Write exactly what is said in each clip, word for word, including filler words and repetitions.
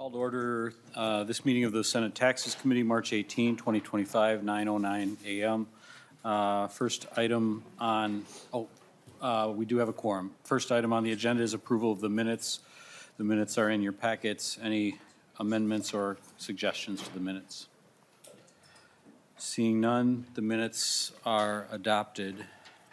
Call to order uh, this meeting of the Senate Taxes Committee, March eighteenth, twenty twenty-five, nine oh nine a m Uh, first item on, oh, uh, we do have a quorum. First item on the agenda is approval of the minutes. The minutes are in your packets. Any amendments or suggestions to the minutes? Seeing none, the minutes are adopted.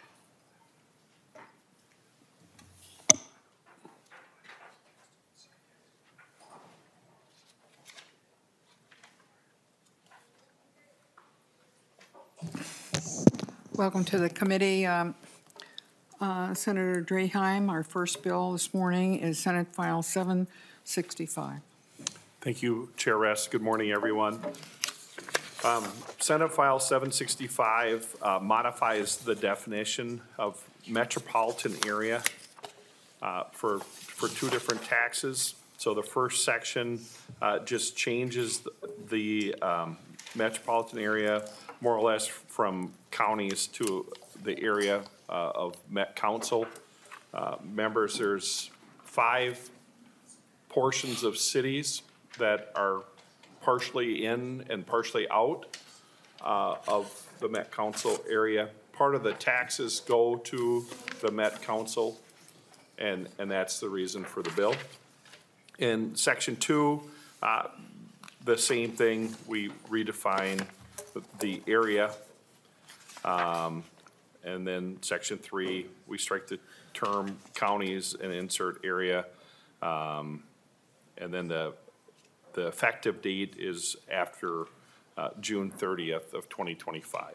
Welcome to the committee. Um, uh, Senator Draheim, our first bill this morning is Senate File seven sixty-five. Thank you, Chair Rest. Good morning, everyone. Um, Senate File seven sixty-five uh, modifies the definition of metropolitan area uh, for, for two different taxes. So the first section uh, just changes the, the um, metropolitan area more or less from counties to the area uh, of Met Council. Uh, members, there's five portions of cities that are partially in and partially out uh, of the Met Council area. Part of the taxes go to the Met Council, and, and that's the reason for the bill. In section two, uh, the same thing, we redefine the area. Um, and then section three, we strike the term counties and insert area. Um, and then the, the effective date is after uh, June thirtieth of twenty twenty-five.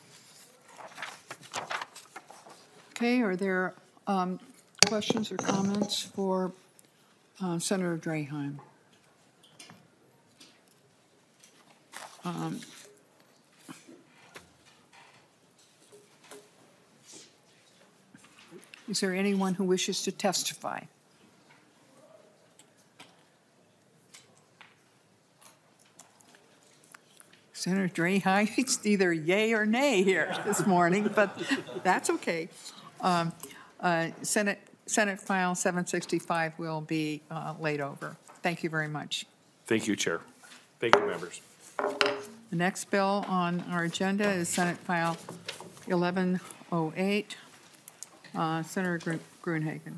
Okay, are there um, questions or comments for uh, Senator Draheim? Um, Is there anyone who wishes to testify? Senator Draheim, it's either yay or nay here this morning, but that's okay. Um, uh, Senate, Senate File seven sixty-five will be uh, laid over. Thank you very much. Thank you, Chair. Thank you, members. The next bill on our agenda is Senate File eleven oh eight. Uh, Senator Gruenhagen.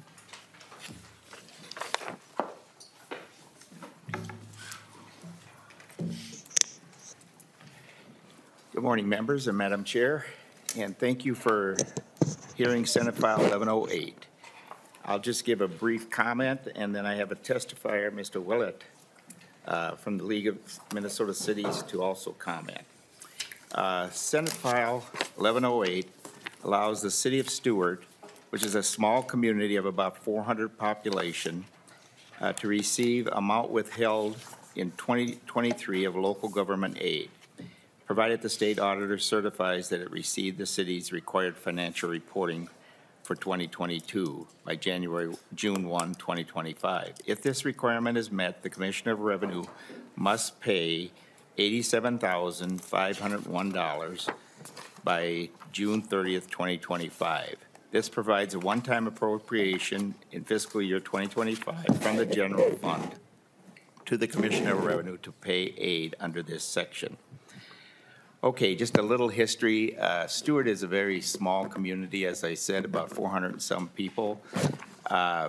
Good morning, members and Madam Chair, and thank you for hearing Senate File eleven oh eight. I'll just give a brief comment, and then I have a testifier, Mister Willett, uh, from the League of Minnesota Cities, to also comment. Uh, Senate File eleven oh eight allows the City of Stuart, which is a small community of about four hundred population, uh, to receive amount withheld in twenty twenty-three of local government aid, provided the state auditor certifies that it received the city's required financial reporting for twenty twenty-two by January, June first, twenty twenty-five. If this requirement is met, the Commissioner of Revenue must pay eighty-seven thousand five hundred one dollars by June thirtieth, twenty twenty-five. This provides a one-time appropriation in fiscal year twenty twenty-five from the general fund to the Commissioner of Revenue to pay aid under this section. Okay, just a little history. Uh, Stuart is a very small community, as I said, about four hundred and some people. Uh,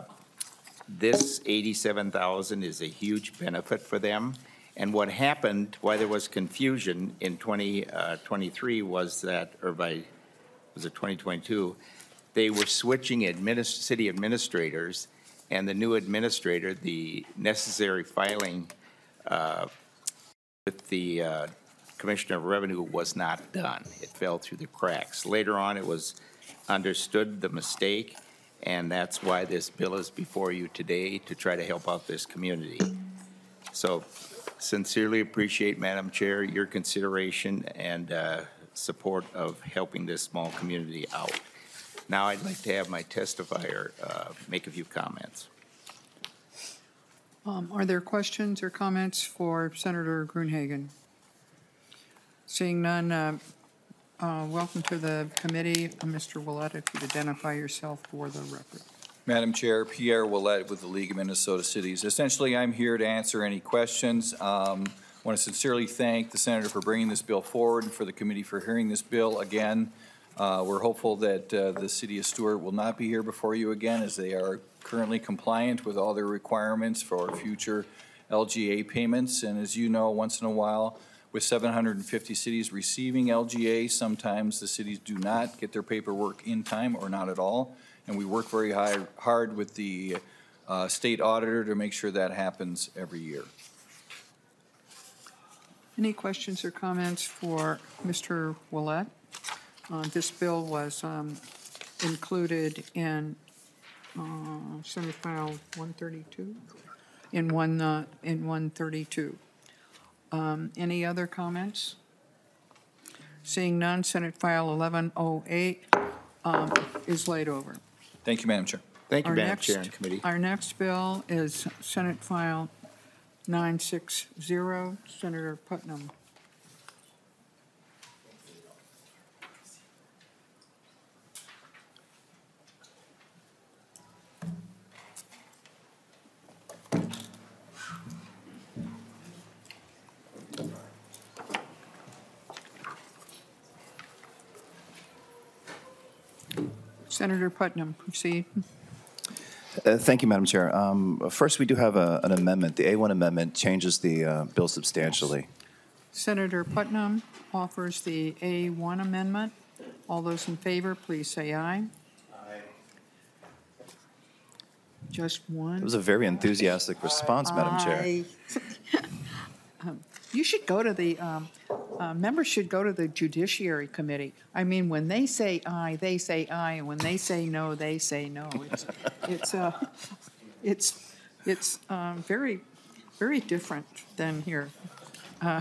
this eighty-seven thousand is a huge benefit for them. And what happened, why there was confusion in twenty twenty-three was that, or by, was it twenty twenty-two, they were switching administ- city administrators, and the new administrator, the necessary filing uh, with the uh, Commissioner of Revenue was not done. It fell through the cracks. Later on, it was understood the mistake, and that's why this bill is before you today, to try to help out this community. So sincerely appreciate, Madam Chair, your consideration and uh, support of helping this small community out. Now I'd like to have my testifier uh, make a few comments. Um, are there questions or comments for Senator Gruenhagen? Seeing none, uh, uh, welcome to the committee. Uh, Mister Willett, if you'd identify yourself for the record. Madam Chair, Pierre Willett with the League of Minnesota Cities. Essentially, I'm here to answer any questions. Um, I want to sincerely thank the senator for bringing this bill forward and for the committee for hearing this bill again. Uh, we're hopeful that uh, the city of Stuart will not be here before you again, as they are currently compliant with all their requirements for future L G A payments. And as you know, once in a while, with seven hundred fifty cities receiving L G A, sometimes the cities do not get their paperwork in time or not at all. And we work very high, hard with the uh, state auditor to make sure that happens every year. Any questions or comments for Mister Willett? Uh, This bill was um, included in uh, Senate File one thirty-two, in one, uh, in one thirty-two. Um, Any other comments? Seeing none, Senate File eleven oh eight um, is laid over. Thank you, Madam Chair. Thank you, Our Madam next- Chair and Committee. Our next bill is Senate File nine sixty, Senator Putnam. Senator Putnam, proceed. Uh, Thank you, Madam Chair. Um, First, we do have a- an amendment. The A one amendment changes the uh, bill substantially. Senator Putnam offers the A one amendment. All those in favor, please say aye. Aye. Just one. It was a very enthusiastic response, Madam Chair. Aye. Um, You should go to the, um, uh, members should go to the Judiciary Committee. I mean, when they say aye, they say aye, and when they say no, they say no. It's, it's, uh, it's, it's um, very, very different than here. Uh,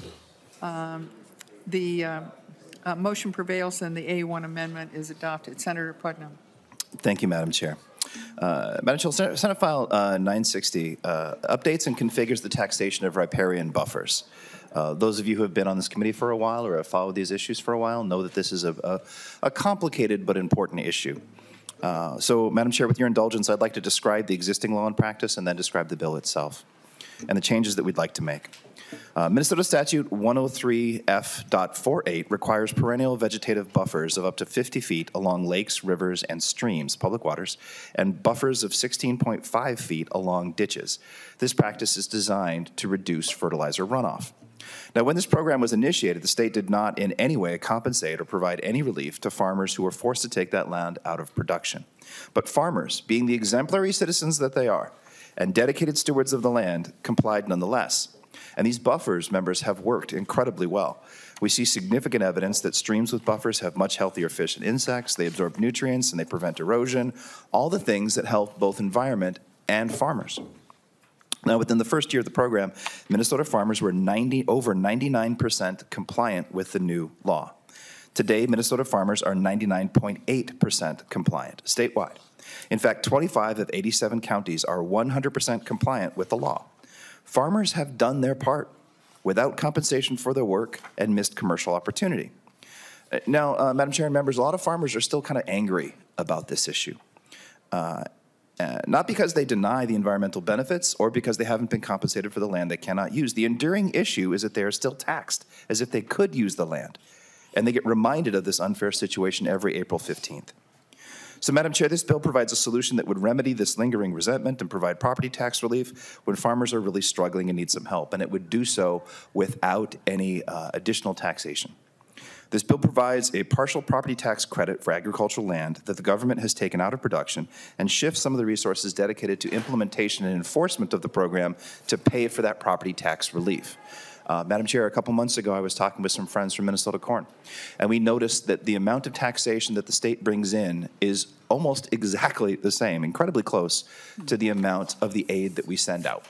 um, The uh, uh, motion prevails and the A one amendment is adopted. Senator Putnam. Thank you, Madam Chair. Uh, Madam Chair, Senate, Senate File uh, nine sixty uh, updates and configures the taxation of riparian buffers. Uh, those of you who have been on this committee for a while or have followed these issues for a while know that this is a, a, a complicated but important issue. Uh, so, Madam Chair, with your indulgence, I'd like to describe the existing law and practice and then describe the bill itself and the changes that we'd like to make. Uh, Minnesota Statute one oh three F forty-eight requires perennial vegetative buffers of up to fifty feet along lakes, rivers, and streams, public waters, and buffers of sixteen point five feet along ditches. This practice is designed to reduce fertilizer runoff. Now, when this program was initiated, the state did not in any way compensate or provide any relief to farmers who were forced to take that land out of production. But farmers, being the exemplary citizens that they are, and dedicated stewards of the land, complied nonetheless. And these buffers, members, have worked incredibly well. We see significant evidence that streams with buffers have much healthier fish and insects, they absorb nutrients, and they prevent erosion, all the things that help both environment and farmers. Now, within the first year of the program, Minnesota farmers were ninety, over ninety-nine percent compliant with the new law. Today, Minnesota farmers are ninety-nine point eight percent compliant statewide. In fact, twenty-five of eighty-seven counties are one hundred percent compliant with the law. Farmers have done their part without compensation for their work and missed commercial opportunity. Now, uh, Madam Chair and members, a lot of farmers are still kind of angry about this issue. Uh, uh, not because they deny the environmental benefits or because they haven't been compensated for the land they cannot use. The enduring issue is that they are still taxed as if they could use the land. And they get reminded of this unfair situation every April fifteenth. So, Madam Chair, this bill provides a solution that would remedy this lingering resentment and provide property tax relief when farmers are really struggling and need some help, and it would do so without any uh, additional taxation. This bill provides a partial property tax credit for agricultural land that the government has taken out of production and shifts some of the resources dedicated to implementation and enforcement of the program to pay for that property tax relief. Uh, Madam Chair, a couple months ago, I was talking with some friends from Minnesota Corn, and we noticed that the amount of taxation that the state brings in is almost exactly the same, incredibly close to the amount of the aid that we send out.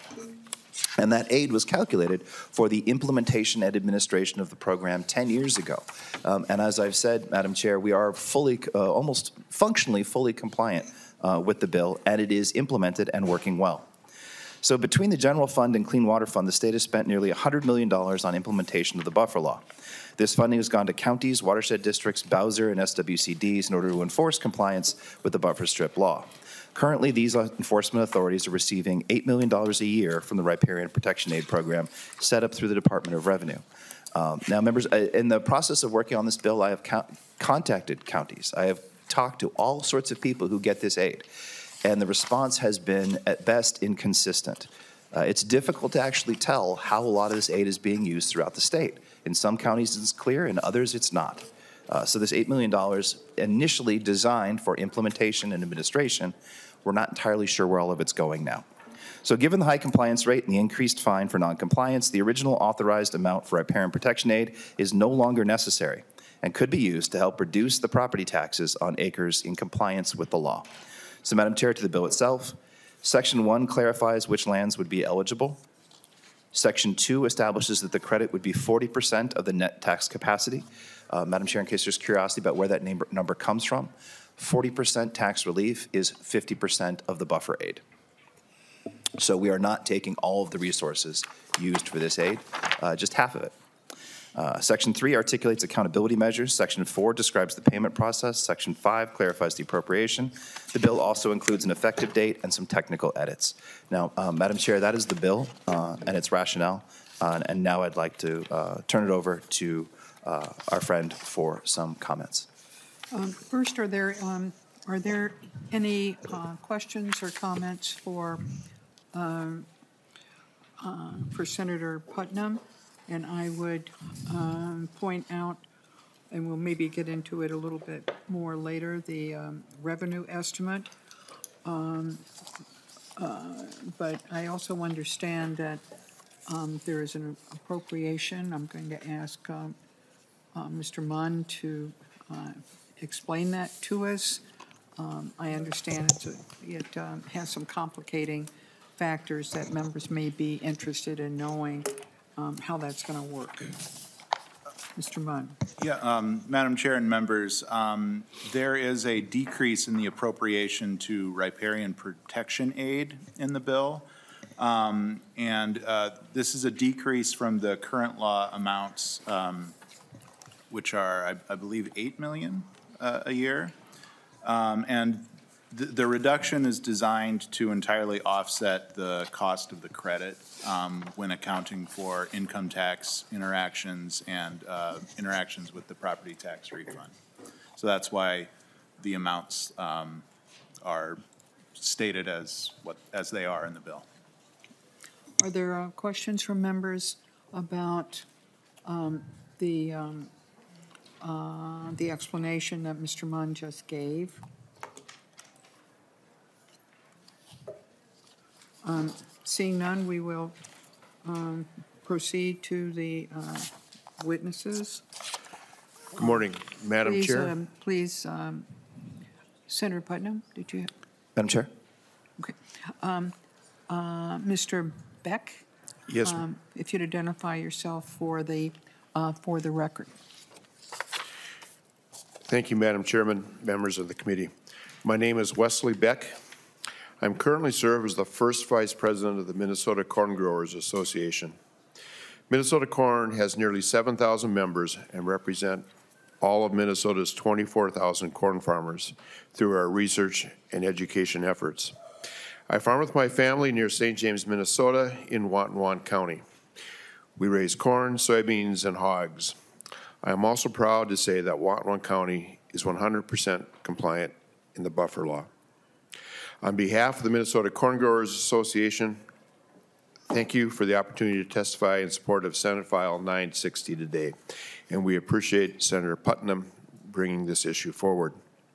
And that aid was calculated for the implementation and administration of the program ten years ago. Um, and as I've said, Madam Chair, we are fully, uh, almost functionally fully compliant uh, with the bill, and it is implemented and working well. So between the General Fund and Clean Water Fund, the state has spent nearly one hundred million dollars on implementation of the buffer law. This funding has gone to counties, watershed districts, Bowser, and S W C Ds in order to enforce compliance with the buffer strip law. Currently, these enforcement authorities are receiving eight million dollars a year from the Riparian Protection Aid Program set up through the Department of Revenue. Um, Now, members, uh, in the process of working on this bill, I have co- contacted counties. I have talked to all sorts of people who get this aid, and the response has been, at best, inconsistent. Uh, It's difficult to actually tell how a lot of this aid is being used throughout the state. In some counties, it's clear, in others, it's not. Uh, So this eight million dollars, initially designed for implementation and administration, we're not entirely sure where all of it's going now. So given the high compliance rate and the increased fine for noncompliance, the original authorized amount for riparian protection aid is no longer necessary and could be used to help reduce the property taxes on acres in compliance with the law. So, Madam Chair, to the bill itself, Section one clarifies which lands would be eligible. Section two establishes that the credit would be forty percent of the net tax capacity. Uh, Madam Chair, in case there's curiosity about where that number, number comes from, forty percent tax relief is fifty percent of the buffer aid. So we are not taking all of the resources used for this aid, uh, just half of it. Uh, Section three articulates accountability measures. Section four describes the payment process. Section five clarifies the appropriation. The bill also includes an effective date and some technical edits. Now, um, Madam Chair, that is the bill uh, and its rationale. Uh, and now I'd like to uh, turn it over to uh, our friend for some comments. Um, First, are there, um, are there any uh, questions or comments for, um, uh, for Senator Putnam? And I would um, point out, and we'll maybe get into it a little bit more later, the um, revenue estimate. Um, uh, But I also understand that um, there is an appropriation. I'm going to ask um, uh, Mister Munn to uh, explain that to us. Um, I understand it's a, it um, has some complicating factors that members may be interested in knowing um, how that's going to work. Mister Munn. Yeah, um, Madam Chair and members, um, there is a decrease in the appropriation to riparian protection aid in the bill. Um, and uh, this is a decrease from the current law amounts, um, which are, I, I believe, eight million uh, a year. Um, and the, the reduction is designed to entirely offset the cost of the credit um, when accounting for income tax interactions and uh, interactions with the property tax refund. So that's why the amounts um, are stated as what as they are in the bill. Are there uh, questions from members about um, the um, uh, the explanation that Mister Munn just gave? Um, Seeing none, we will um, proceed to the uh, witnesses. Good morning, Madam Please, Chair. um, Please, um, Senator Putnam, did you? Madam Chair? Okay. Um, uh, Mister Beck? Yes, um, If you'd identify yourself for the, uh, for the record. thank you, Madam Chairman, members of the committee. My name is Wesley Beck. I'm currently serve as the first Vice President of the Minnesota Corn Growers Association. Minnesota Corn has nearly seven thousand members and represent all of Minnesota's twenty-four thousand corn farmers through our research and education efforts. I farm with my family near Saint James, Minnesota in Watonwan County. We raise corn, soybeans, and hogs. I am also proud to say that Watonwan County is one hundred percent compliant in the buffer law. On behalf of the Minnesota Corn Growers Association, thank you for the opportunity to testify in support of Senate File nine sixty today, and we appreciate Senator Putnam bringing this issue forward.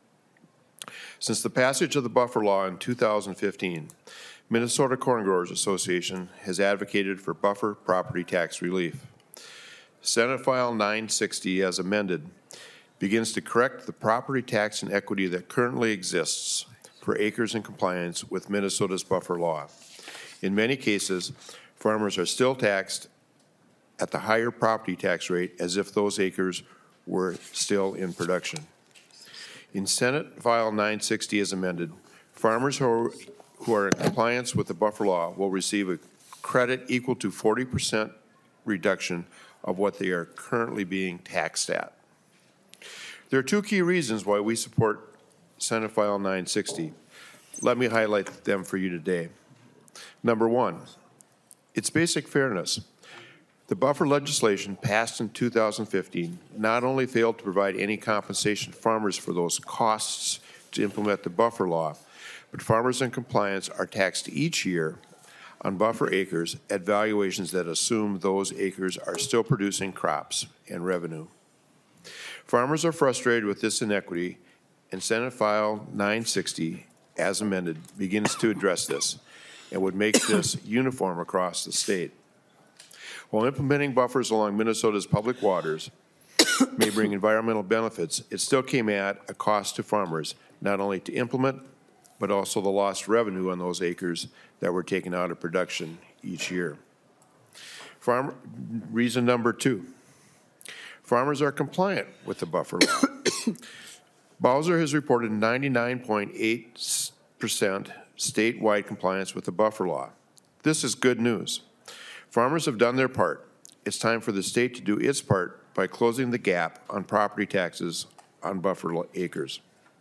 Since the passage of the buffer law in two thousand fifteen, Minnesota Corn Growers Association has advocated for buffer property tax relief. Senate File nine sixty, as amended, begins to correct the property tax inequity that currently exists for acres in compliance with Minnesota's buffer law. In many cases, farmers are still taxed at the higher property tax rate as if those acres were still in production. In Senate File nine sixty as amended, farmers who are, who are in compliance with the buffer law will receive a credit equal to forty percent reduction of what they are currently being taxed at. There are two key reasons why we support Senate File nine sixty. Let me highlight them for you today. Number one, it's basic fairness. The buffer legislation passed in two thousand fifteen not only failed to provide any compensation to farmers for those costs to implement the buffer law, but farmers in compliance are taxed each year on buffer acres at valuations that assume those acres are still producing crops and revenue. Farmers are frustrated with this inequity, and Senate File nine sixty, as amended, begins to address this and would make this uniform across the state. While implementing buffers along Minnesota's public waters may bring environmental benefits, it still came at a cost to farmers, not only to implement, but also the lost revenue on those acres that were taken out of production each year. Farm, reason number two, farmers are compliant with the buffer law. Bowser has reported ninety-nine point eight percent statewide compliance with the buffer law. This is good news. Farmers have done their part. It's time for the state to do its part by closing the gap on property taxes on buffer acres.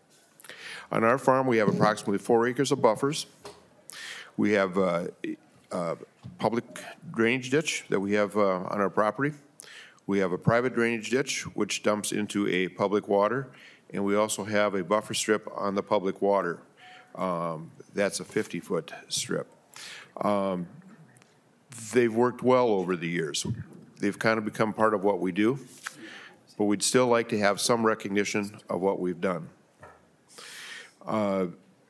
On our farm, we have approximately four acres of buffers. We have uh, a public drainage ditch that we have uh, on our property. We have a private drainage ditch, which dumps into a public water, and we also have a buffer strip on the public water. Um, that's a fifty-foot strip. Um, they've worked well over the years. They've kind of become part of what we do, but we'd still like to have some recognition of what we've done. Uh,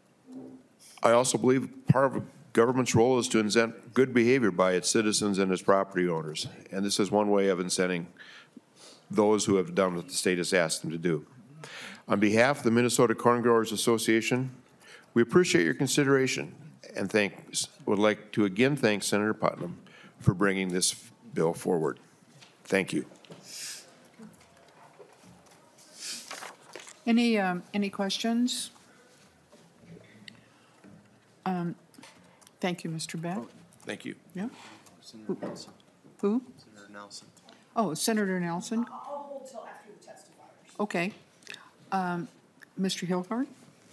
I also believe part of government's role is to incent good behavior by its citizens and its property owners, and this is one way of incenting those who have done what the state has asked them to do. On behalf of the Minnesota Corn Growers Association, we appreciate your consideration and thank, would like to again thank Senator Putnam for bringing this bill forward. Thank you. Any, um, any questions? Um, Thank you, Mister Beck. Thank you. Yeah. Senator Nelson. Who? Senator Nelson. Oh, Senator Nelson. I'll hold till after the testifiers. Okay. Um, Mister Hilgard?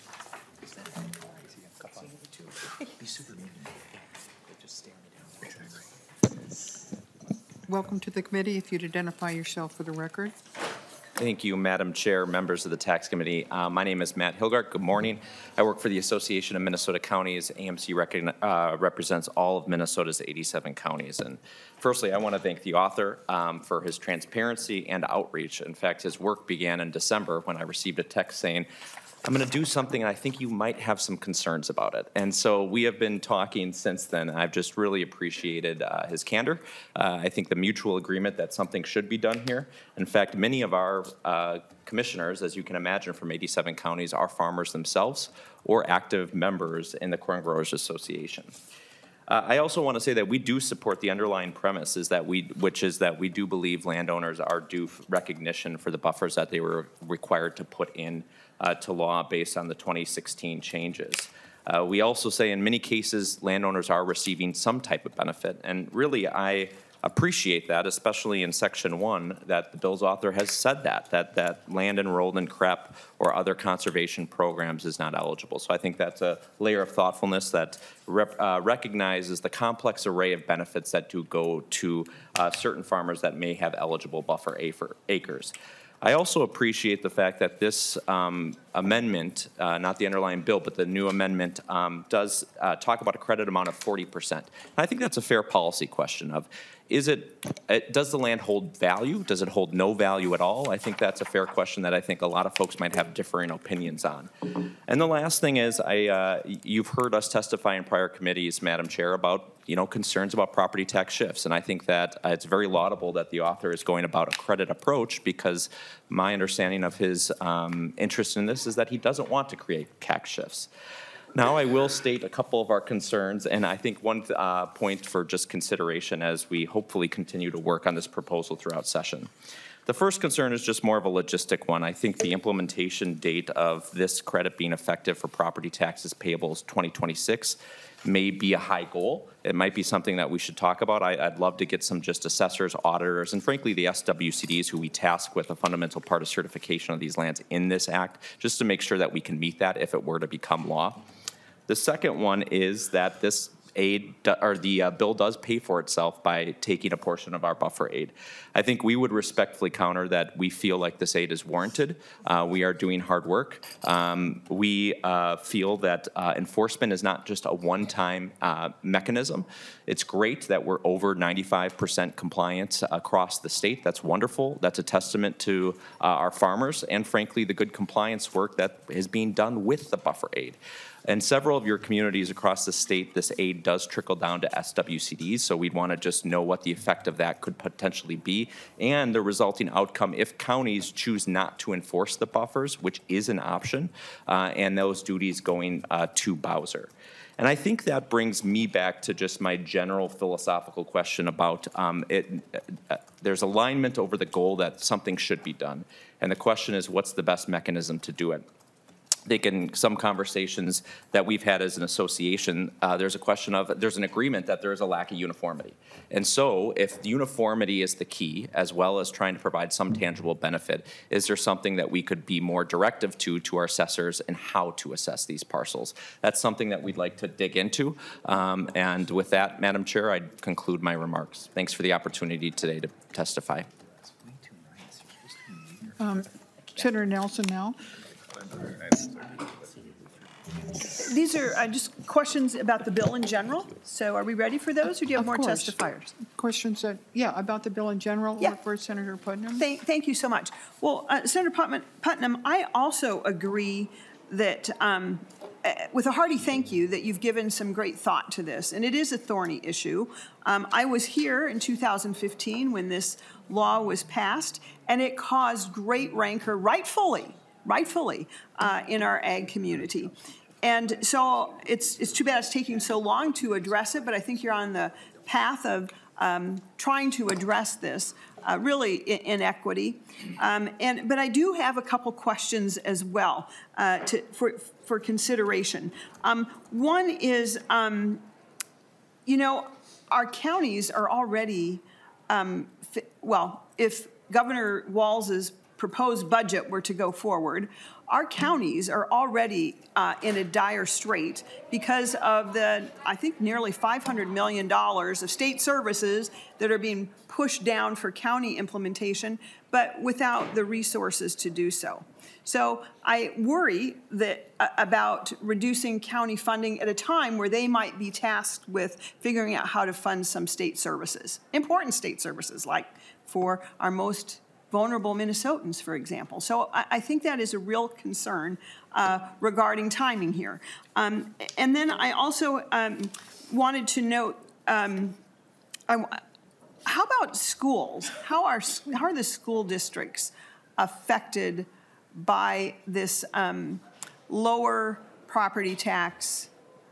Welcome to the committee. If you'd identify yourself for the record. Thank you, Madam Chair, members of the Tax Committee. Uh, my name is Matt Hilgart. Good morning. I work for the Association of Minnesota Counties. A M C uh, represents all of Minnesota's eighty-seven counties. And firstly, I want to thank the author um, for his transparency and outreach. In fact, his work began in December when I received a text saying, I'm going to do something and I think you might have some concerns about it. And so we have been talking since then. I've just really appreciated uh, his candor. Uh, I think the mutual agreement that something should be done here. In fact, many of our uh, commissioners, as you can imagine, from eighty-seven counties are farmers themselves or active members in the Corn Growers Association. Uh, I also want to say that we do support the underlying premise, is that we, which is that we do believe landowners are due recognition for the buffers that they were required to put in uh, to law based on the twenty sixteen changes. Uh, we also say in many cases landowners are receiving some type of benefit, and really I appreciate that, especially in section one, that the bill's author has said that, that, that land enrolled in C R E P or other conservation programs is not eligible. So I think that's a layer of thoughtfulness that rep, uh, recognizes the complex array of benefits that do go to uh, certain farmers that may have eligible buffer acres. I also appreciate the fact that this um, amendment, uh, not the underlying bill, but the new amendment um, does uh, talk about a credit amount of forty percent. And I think that's a fair policy question of, is it, it, does the land hold value? Does it hold no value at all? I think that's a fair question that I think a lot of folks might have differing opinions on. And the last thing is, I, uh, you've heard us testify in prior committees, Madam Chair, about you know, concerns about property tax shifts. And I think that uh, it's very laudable that the author is going about a credit approach, because my understanding of his um, interest in this is that he doesn't want to create tax shifts. Now, I will state a couple of our concerns, and I think one uh, point for just consideration as we hopefully continue to work on this proposal throughout session. The first concern is just more of a logistic one. I think the implementation date of this credit being effective for property taxes payable is twenty twenty-six. May be a high goal. It might be something that we should talk about. I, I'd love to get some just assessors, auditors, and frankly the S W C Ds who we task with a fundamental part of certification of these lands in this act, just to make sure that we can meet that if it were to become law. The second one is that this aid, do- or the uh, bill does pay for itself by taking a portion of our buffer aid. I think we would respectfully counter that we feel like this aid is warranted. Uh, we are doing hard work. Um, we uh, feel that uh, enforcement is not just a one-time uh, mechanism. It's great that we're over ninety-five percent compliance across the state. That's wonderful. That's a testament to uh, our farmers and, frankly, the good compliance work that is being done with the buffer aid. In several of your communities across the state, this aid does trickle down to S W C Ds, so we'd want to just know what the effect of that could potentially be and the resulting outcome if counties choose not to enforce the buffers, which is an option, uh, and those duties going uh, to Bowser. And I think that brings me back to just my general philosophical question about um, it. Uh, there's alignment over the goal that something should be done, and the question is, what's the best mechanism to do it? I think in some conversations that we've had as an association, uh, there's a question of, there's an agreement that there is a lack of uniformity. And so if uniformity is the key, as well as trying to provide some tangible benefit, is there something that we could be more directive to, to our assessors and how to assess these parcels? That's something that we'd like to dig into. Um, and with that, Madam Chair, I'd conclude my remarks. Thanks for the opportunity today to testify. Um, Senator Nelson now. These are uh, just questions about the bill in general. So are we ready for those, or do you have Of more course. testifiers? Questions that, yeah, about the bill in general Yeah. or for Senator Putnam? Thank, thank you so much. Well, uh, Senator Putnam, Putnam, I also agree that, um, uh, with a hearty thank you, that you've given some great thought to this, and it is a thorny issue. Um, I was here in two thousand fifteen when this law was passed, and it caused great rancor, rightfully, rightfully, uh, in our ag community. And so it's, it's too bad it's taking so long to address it, but I think you're on the path of um, trying to address this, uh, really in inequity. Um, and, but I do have a couple questions as well uh, to, for, for consideration. Um, one is, um, you know, our counties are already, um, fi- well, if Governor Walz's proposed budget were to go forward, our counties are already uh, in a dire strait because of the, I think, nearly five hundred million dollars of state services that are being pushed down for county implementation, but without the resources to do so. So I worry that uh, about reducing county funding at a time where they might be tasked with figuring out how to fund some state services, important state services, like for our most vulnerable Minnesotans, for example. So I, I think that is a real concern uh, regarding timing here. Um, and then I also um, wanted to note, um, I, how about schools? How are, how are the school districts affected by this um, lower property tax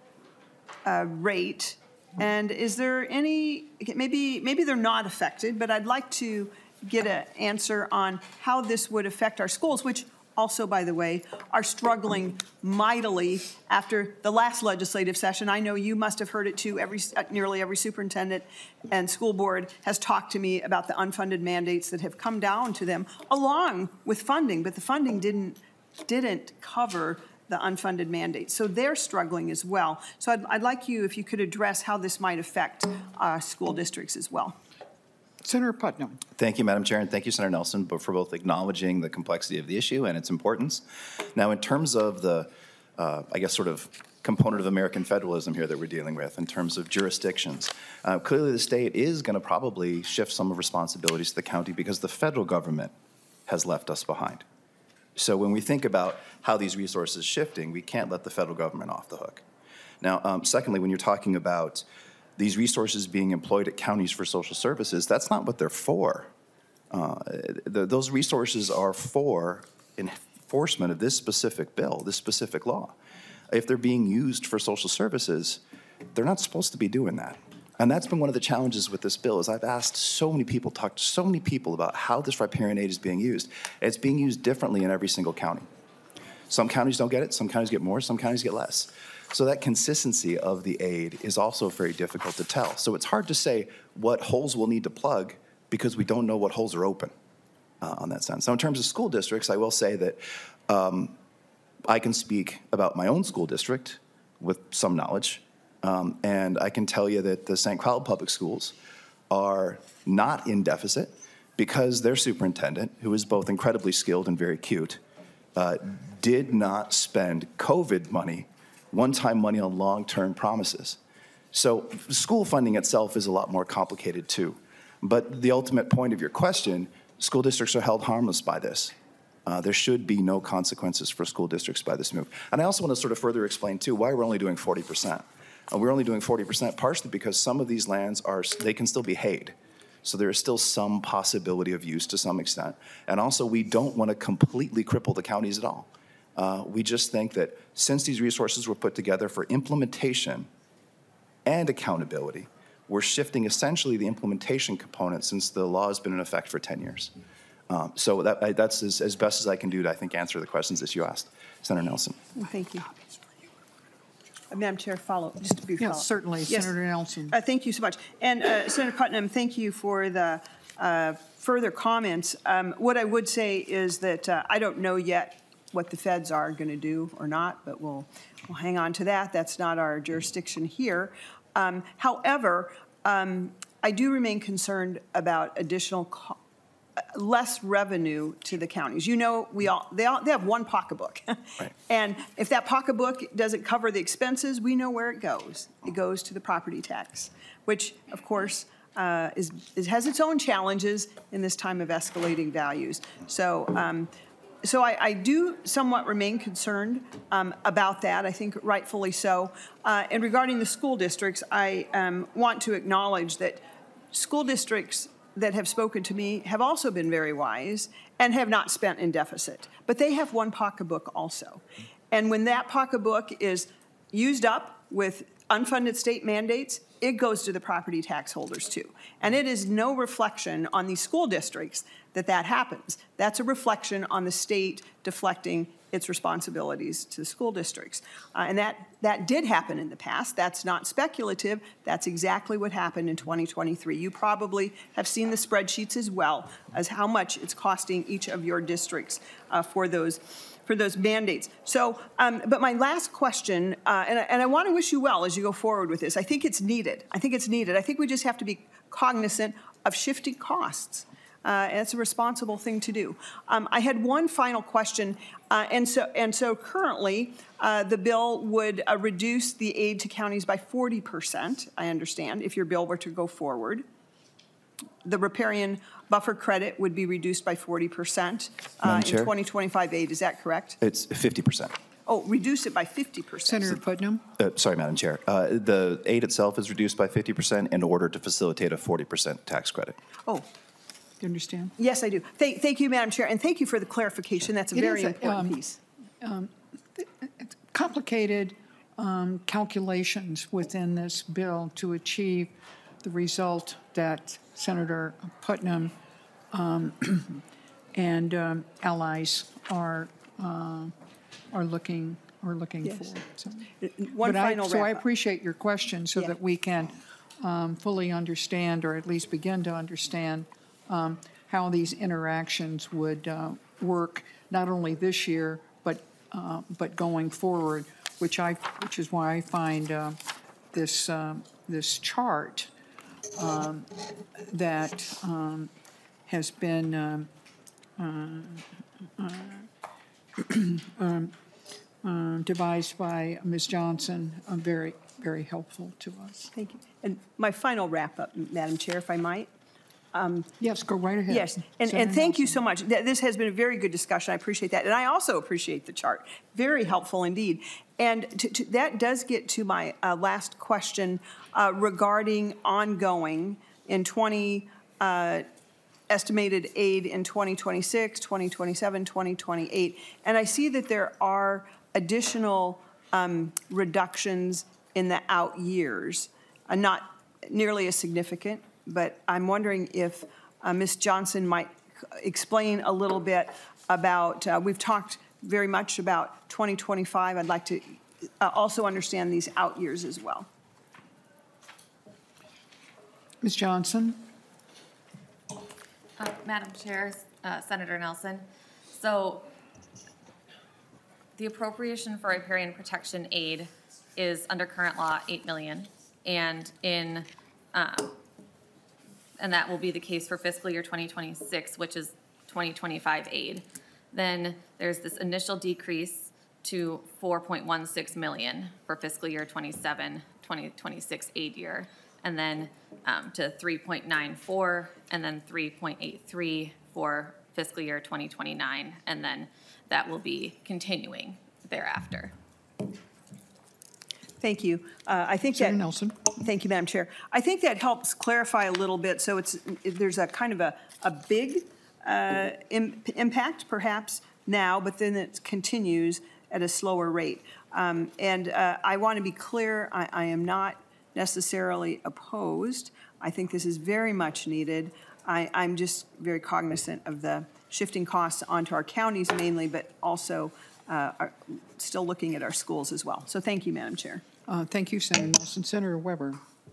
uh, rate? And is there any, maybe, maybe they're not affected, but I'd like to get an answer on how this would affect our schools, which also, by the way, are struggling mightily after the last legislative session. I know you must have heard it too. Every, nearly every superintendent and school board has talked to me about the unfunded mandates that have come down to them, along with funding, but the funding didn't, didn't cover the unfunded mandates. So they're struggling as well. So I'd, I'd like you, if you could address how this might affect uh, school districts as well. Senator Putnam. Thank you, Madam Chair, and thank you, Senator Nelson, but for both acknowledging the complexity of the issue and its importance. Now, in terms of the, uh, I guess, sort of component of American federalism here that we're dealing with, in terms of jurisdictions, uh, clearly the state is going to probably shift some of responsibilities to the county because the federal government has left us behind. So when we think about how these resources shifting, we can't let the federal government off the hook. Now, um, secondly, when you're talking about these resources being employed at counties for social services, that's not what they're for. Uh, the, those resources are for enforcement of this specific bill, this specific law. If they're being used for social services, they're not supposed to be doing that. And that's been one of the challenges with this bill, is I've asked so many people, talked to so many people about how this riparian aid is being used. It's being used differently in every single county. Some counties don't get it, some counties get more, some counties get less. So that consistency of the aid is also very difficult to tell. So it's hard to say what holes we'll need to plug because we don't know what holes are open uh, on that sense. Now, in terms of school districts, I will say that um, I can speak about my own school district, with some knowledge. Um, and I can tell you that the Saint Cloud Public Schools are not in deficit because their superintendent, who is both incredibly skilled and very cute, uh, did not spend COVID money, one-time money on long-term promises. So school funding itself is a lot more complicated too. But the ultimate point of your question, school districts are held harmless by this. Uh, there should be no consequences for school districts by this move. And I also want to sort of further explain too why we're only doing forty percent. Uh, we're only doing forty percent partially because some of these lands are, they can still be hayed. So there is still some possibility of use to some extent. And also we don't want to completely cripple the counties at all. Uh, we just think that since these resources were put together for implementation and accountability, we're shifting essentially the implementation component since the law has been in effect for ten years. Um, so that, I, that's as, as best as I can do to, I think, answer the questions that you asked. Senator Nelson. Thank you. Uh, Madam Chair, follow, just a brief Yes, follow. certainly, Yes. Senator Nelson. Uh, Thank you so much. And uh, Senator Putnam, thank you for the uh, further comments. Um, What I would say is that uh, I don't know yet what the feds are going to do or not, but we'll, we'll hang on to that. That's not our jurisdiction here. Um, However, um, I do remain concerned about additional co- less revenue to the counties. You know, we all they all they have one pocketbook, Right. and if that pocketbook doesn't cover the expenses, we know where it goes. It goes to the property tax, which, of course, uh, is, is has its own challenges in this time of escalating values. So. Um, So I, I do somewhat remain concerned um, about that, I think rightfully so. Uh, and regarding the school districts, I um, want to acknowledge that school districts that have spoken to me have also been very wise and have not spent in deficit. But they have one pocketbook also. And when that pocketbook is used up with unfunded state mandates, it goes to the property tax holders too. And it is no reflection on these school districts that that happens. That's a reflection on the state deflecting its responsibilities to the school districts. Uh, and that, that did happen in the past. That's not speculative. That's exactly what happened in twenty twenty-three. You probably have seen the spreadsheets as well as how much it's costing each of your districts uh, for those for those mandates. So, um, but my last question, uh, and, I, and I want to wish you well as you go forward with this. I think it's needed. I think it's needed. I think we just have to be cognizant of shifting costs. Uh, and it's a responsible thing to do. Um, I had one final question, uh, and so and so currently uh, the bill would uh, reduce the aid to counties by forty percent. I understand if your bill were to go forward. The riparian buffer credit would be reduced by forty percent uh, in twenty twenty-five aid. Is that correct? It's fifty percent. Oh, reduce it by fifty percent. Senator Putnam? Uh, sorry, Madam Chair. Uh, the aid itself is reduced by fifty percent in order to facilitate a forty percent tax credit. Oh. You understand? Yes, I do. Thank, thank you, Madam Chair, and thank you for the clarification. That's a It very is a, important um, piece. It's complicated um, calculations within this bill to achieve the result that Senator Putnam um, and um, allies are uh, are looking are looking Yes. for. So, One but I, final so I wrap-up. appreciate your question so Yeah. that we can um, fully understand, or at least begin to understand, um, how these interactions would uh, work not only this year but uh, but going forward. Which I which is why I find uh, this uh, this chart um, that um, has been um, uh, uh, um, uh, devised by Miz Johnson uh, very very helpful to us. Thank you. And my final wrap-up, Madam Chair, if I might. Yes, go right ahead. Yes, and, and Senator thank you Nelson. so much. Th- This has been a very good discussion. I appreciate that. And I also appreciate the chart. Very helpful indeed. And to, to, that does get to my uh, last question uh, regarding ongoing in twenty, uh, estimated aid in twenty twenty-six, twenty twenty-seven, twenty twenty-eight. And I see that there are additional um, reductions in the out years, uh, not nearly as significant. But I'm wondering if uh, Miz Johnson might explain a little bit about, uh, we've talked very much about twenty twenty-five. I'd like to uh, also understand these out years as well. Miz Johnson? Uh, Madam Chair, uh, Senator Nelson, so the appropriation for riparian protection aid is under current law eight million, and in, um, and that will be the case for fiscal year twenty twenty-six, which is twenty twenty-five aid. Then there's this initial decrease to four point one six million for fiscal year twenty-seven, twenty twenty-six aid year, and then um, to three point nine four, and then three point eight three for fiscal year twenty twenty-nine, and then that will be continuing thereafter. Thank you. Uh, I think Senator that. Nelson. Thank you, Madam Chair. I think that helps clarify a little bit, so it's, there's a kind of a, a big uh, im- impact perhaps now, but then it continues at a slower rate. Um, And uh, I want to be clear, I, I am not necessarily opposed. I think this is very much needed. I, I'm just very cognizant of the shifting costs onto our counties mainly, but also uh, are still looking at our schools as well. So thank you, Madam Chair. Uh, Thank you, Senator Nelson. Senator Weber.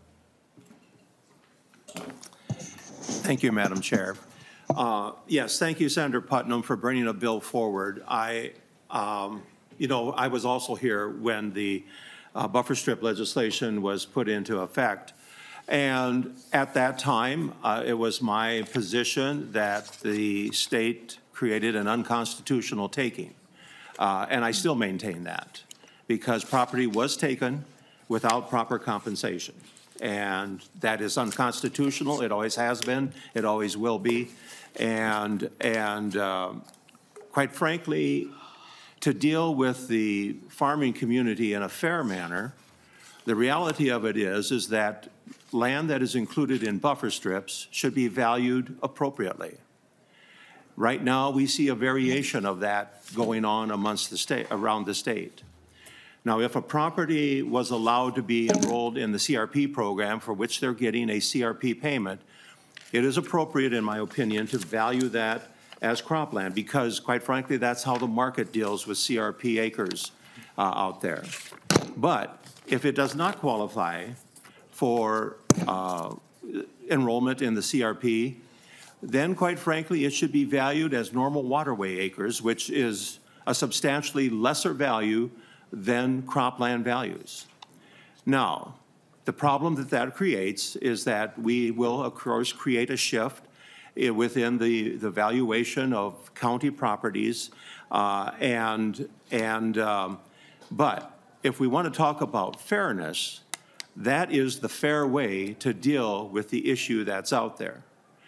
Thank you, Madam Chair. Uh, Yes, thank you, Senator Putnam, for bringing a bill forward. I, um, you know, I was also here when the uh, buffer strip legislation was put into effect. And at that time, uh, it was my position that the state created an unconstitutional taking. Uh, and I still maintain that, because property was taken without proper compensation. And that is unconstitutional. It always has been. It always will be. And, and um, quite frankly, to deal with the farming community in a fair manner, the reality of it is, is that land that is included in buffer strips should be valued appropriately. Right now, we see a variation of that going on amongst the state, around the state. Now, if a property was allowed to be enrolled in the C R P program for which they're getting a C R P payment, it is appropriate, in my opinion, to value that as cropland, because quite frankly, that's how the market deals with C R P acres uh, out there. But if it does not qualify for uh, enrollment in the C R P, then quite frankly, it should be valued as normal waterway acres, which is a substantially lesser value than cropland values. Now, the problem that that creates is that we will, of course, create a shift within the, the valuation of county properties. Uh, and, and, um, but if we want to talk about fairness, that is the fair way to deal with the issue that's out there.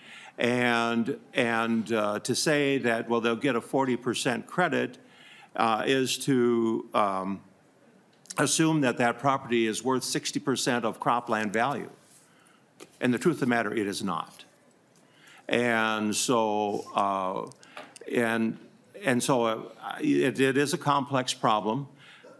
And, and uh, to say that, well, they'll get a forty percent credit uh, is to um, assume that that property is worth sixty percent of cropland value. And the truth of the matter, it is not. And so, uh, and, and so uh, it, it is a complex problem.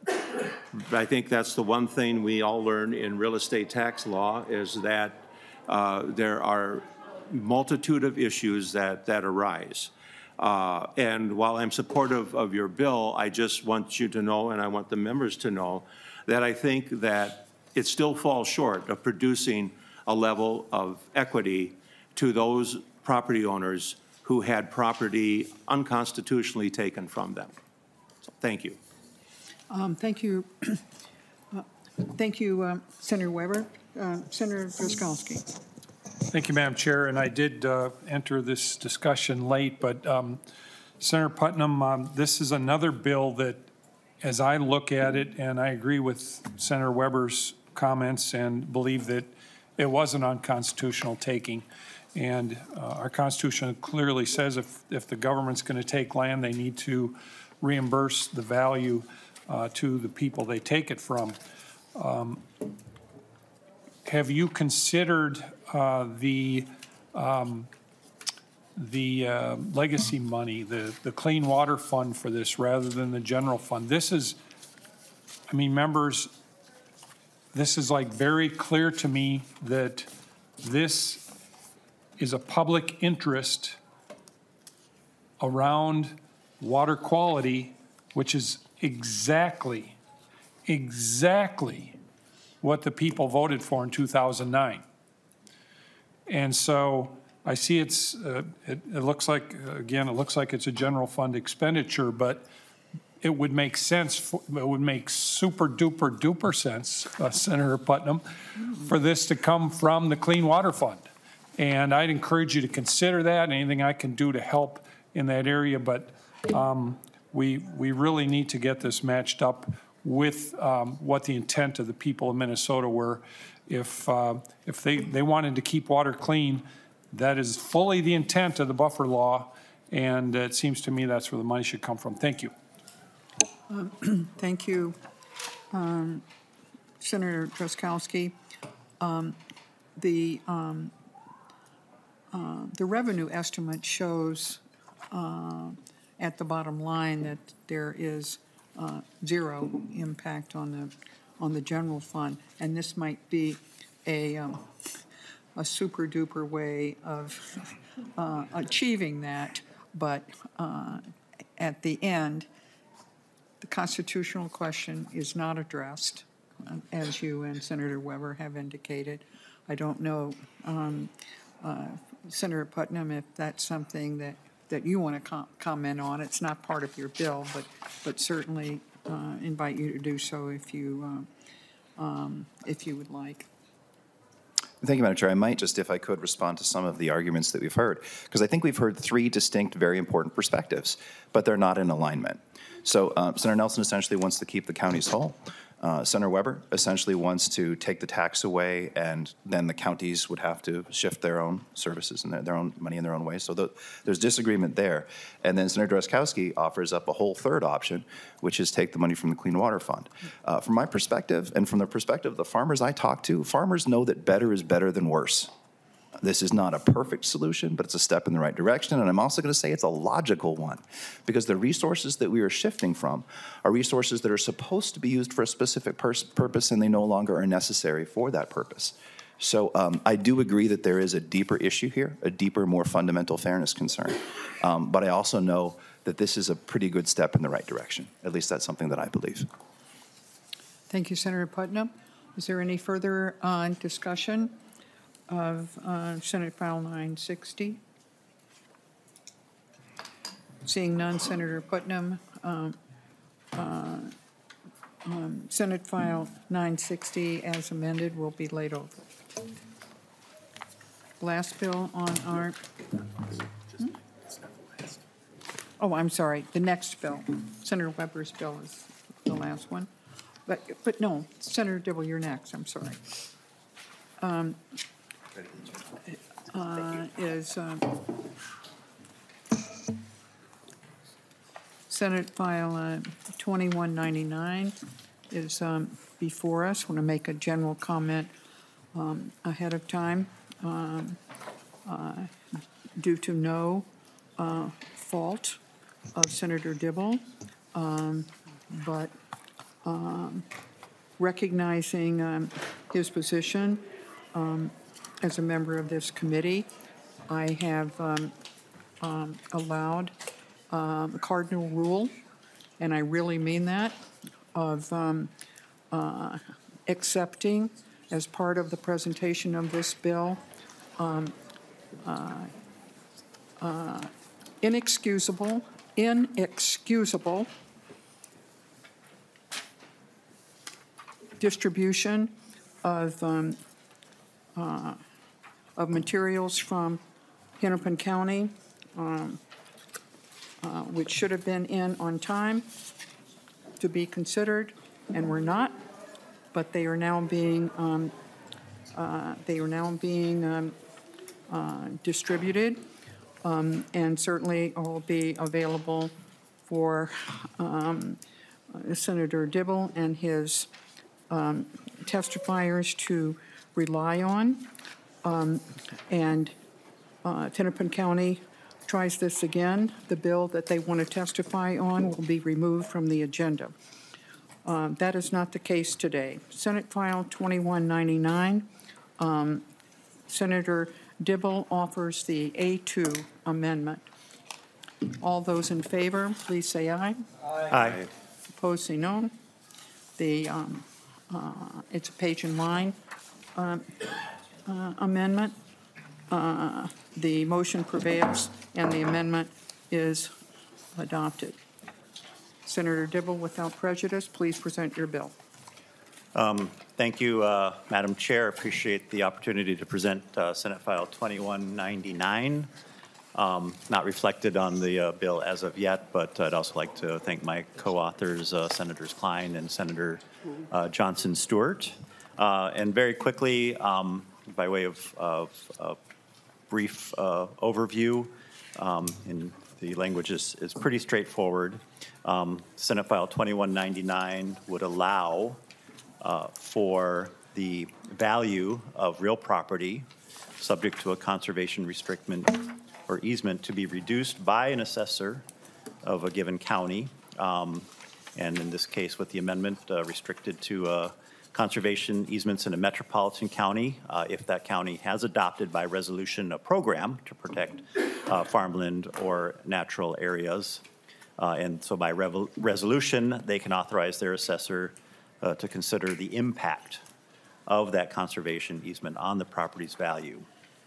I think that's the one thing we all learn in real estate tax law, is that uh, there are multitude of issues that, that arise. Uh, and while I'm supportive of your bill, I just want you to know, and I want the members to know, that I think that it still falls short of producing a level of equity to those property owners who had property unconstitutionally taken from them. So, thank you. Um, Thank you. Uh, Thank you, um, Senator Weber. Uh, Senator Drazkowski. Thank you, Madam Chair. And I did uh, enter this discussion late, but um, Senator Putnam, um, this is another bill that, as I look at it, and I agree with Senator Weber's comments and believe that it was an unconstitutional taking. And uh, our Constitution clearly says if, if the government's going to take land, they need to reimburse the value uh, to the people they take it from. Um, have you considered uh, the um, the uh, legacy money, the, the Clean Water Fund for this rather than the general fund? This is, I mean, members, this is like very clear to me that this is a public interest around water quality, which is exactly, exactly what the people voted for in two thousand nine. And so I see it's, uh, it, it looks like, again, it looks like it's a general fund expenditure, but it would make sense, for- it would make super duper duper sense, uh, Senator Putnam, for this to come from the Clean Water Fund. And I'd encourage you to consider that, and anything I can do to help in that area. But um, we, we really need to get this matched up with um, what the intent of the people of Minnesota were. If, uh, if they, they wanted to keep water clean, that is fully the intent of the buffer law, and it seems to me that's where the money should come from. Thank you. Um, Thank you, um, Senator Drazkowski. Um, The, um, uh, the revenue estimate shows uh, at the bottom line that there is uh, zero impact on the, on the general fund, and this might be a, um, a super duper way of uh, achieving that, but uh, at the end, the constitutional question is not addressed, uh, as you and Senator Weber have indicated. I don't know, um, uh, Senator Putnam, if that's something that, that you want to com comment on. It's not part of your bill, but, but certainly uh, invite you to do so if you, um, um, if you would like. Thank you, Madam Chair. I might just, if I could, respond to some of the arguments that we've heard, because I think we've heard three distinct, very important perspectives, but they're not in alignment. So uh, Senator Nelson essentially wants to keep the counties whole. Uh, Senator Weber essentially wants to take the tax away, and then the counties would have to shift their own services and their, their own money in their own way. So the, there's disagreement there. And then Senator Drazkowski offers up a whole third option, which is take the money from the Clean Water Fund. Uh, from my perspective, and from the perspective of the farmers I talk to, farmers know that better is better than worse. This is not a perfect solution, but it's a step in the right direction. And I'm also going to say it's a logical one, because the resources that we are shifting from are resources that are supposed to be used for a specific purpose, and they no longer are necessary for that purpose. So um, I do agree that there is a deeper issue here, a deeper, more fundamental fairness concern. Um, but I also know that this is a pretty good step in the right direction. At least that's something that I believe. Thank you, Senator Putnam. Is there any further uh, discussion of uh, Senate File nine sixty? Seeing none, Senator Putnam, um, uh, um, Senate File nine sixty as amended will be laid over. Last bill on our, hmm? Oh, I'm sorry, the next bill. Senator Weber's bill is the last one. But, but no, Senator Dibble, you're next, I'm sorry. Um, Uh, is um, Senate File uh, twenty-one ninety-nine is um, before us. I want to make a general comment um, ahead of time. Um, uh, due to no uh, fault of Senator Dibble, um, but um, recognizing um, his position um, as a member of this committee, I have um, um, allowed um, a cardinal rule, and I really mean that, of um, uh, accepting as part of the presentation of this bill um, uh, uh, inexcusable, inexcusable distribution of um, uh, of materials from Hennepin County, um, uh, which should have been in on time to be considered, and were not, but they are now being um, uh, they are now being um, uh, distributed, um, and certainly will be available for um, uh, Senator Dibble and his um, testifiers to rely on. Um, and uh, Hennepin County tries this again, the bill that they want to testify on will be removed from the agenda. Um, that is not the case today. Senate File twenty-one ninety-nine, um, Senator Dibble offers the A two amendment. All those in favor, please say aye. Aye. Aye. Opposed, say no. The, um, uh, it's a page and line um, uh, amendment. Uh, the motion prevails and the amendment is adopted. Senator Dibble, without prejudice, please present your bill. Um, Thank you, uh, Madam Chair. Appreciate the opportunity to present uh, Senate File twenty-one ninety-nine. Um, Not reflected on the uh, bill as of yet, but I'd also like to thank my co-authors, uh, Senators Klein and Senator uh, Johnson Stewart. Uh, And very quickly, um, by way of, of, of brief uh, overview, um, in the language is, is pretty straightforward. Um, Senate File twenty-one ninety-nine would allow uh, for the value of real property subject to a conservation restriction or easement to be reduced by an assessor of a given county. Um, and in this case, with the amendment, uh, restricted to uh, conservation easements in a metropolitan county, uh, if that county has adopted by resolution a program to protect uh, farmland or natural areas. Uh, and so by revel- resolution, they can authorize their assessor uh, to consider the impact of that conservation easement on the property's value.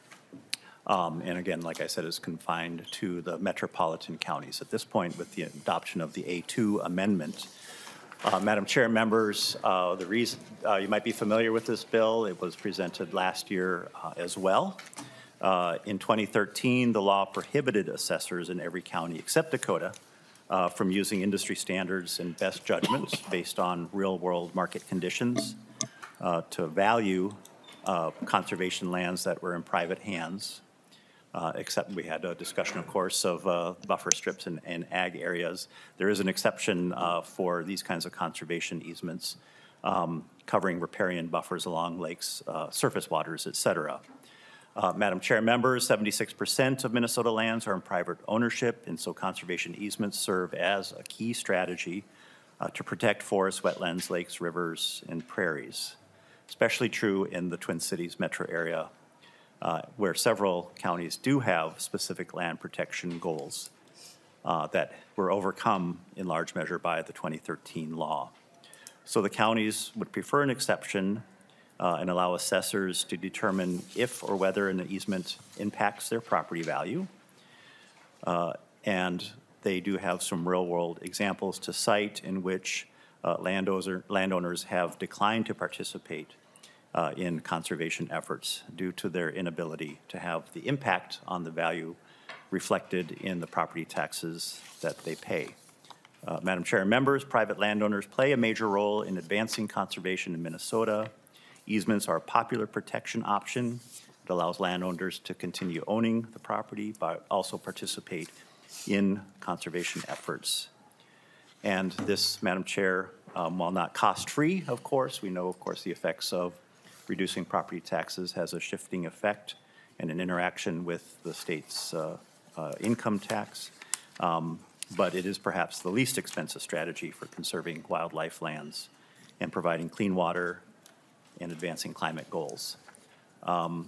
Um, and again, like I said, is confined to the metropolitan counties. At this point, with the adoption of the A two amendment, uh, Madam Chair, members, uh, the reason uh, you might be familiar with this bill, it was presented last year uh, as well. Uh, in twenty thirteen, the law prohibited assessors in every county except Dakota uh, from using industry standards and best judgments based on real-world market conditions uh, to value uh, conservation lands that were in private hands. Uh, except we had a discussion, of course, of uh, buffer strips and, and ag areas. There is an exception uh, for these kinds of conservation easements um, covering riparian buffers along lakes, uh, surface waters, et cetera. Uh, Madam Chair, members, seventy-six percent of Minnesota lands are in private ownership, and so conservation easements serve as a key strategy uh, to protect forests, wetlands, lakes, rivers, and prairies. Especially true in the Twin Cities metro area, Uh, where several counties do have specific land protection goals uh, that were overcome in large measure by the twenty thirteen law. So the counties would prefer an exception uh, and allow assessors to determine if or whether an easement impacts their property value. Uh, and they do have some real-world examples to cite in which uh, landowner, landowners have declined to participate Uh, in conservation efforts due to their inability to have the impact on the value reflected in the property taxes that they pay. Uh, Madam Chair and members, private landowners play a major role in advancing conservation in Minnesota. Easements are a popular protection option. It allows landowners to continue owning the property but also participate in conservation efforts. And this, Madam Chair, um, while not cost-free, of course, we know, of course, the effects of reducing property taxes has a shifting effect and an interaction with the state's uh, uh, income tax. Um, but it is perhaps the least expensive strategy for conserving wildlife lands and providing clean water and advancing climate goals. Um,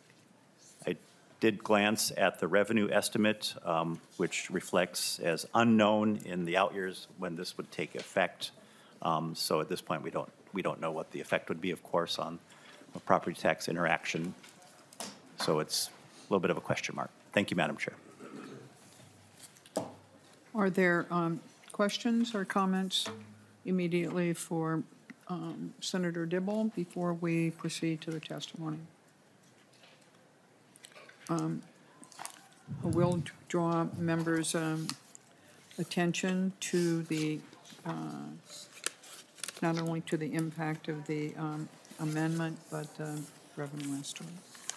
I did glance at the revenue estimate, um, which reflects as unknown in the out years when this would take effect. Um, so at this point, we don't we don't know what the effect would be, of course, on a property tax interaction. So it's a little bit of a question mark. Thank you, Madam Chair. Are there um, questions or comments immediately for um, Senator Dibble before we proceed to the testimony? Um, I will draw members' um, attention to the, uh, not only to the impact of the um, amendment, but uh, revenue estimate.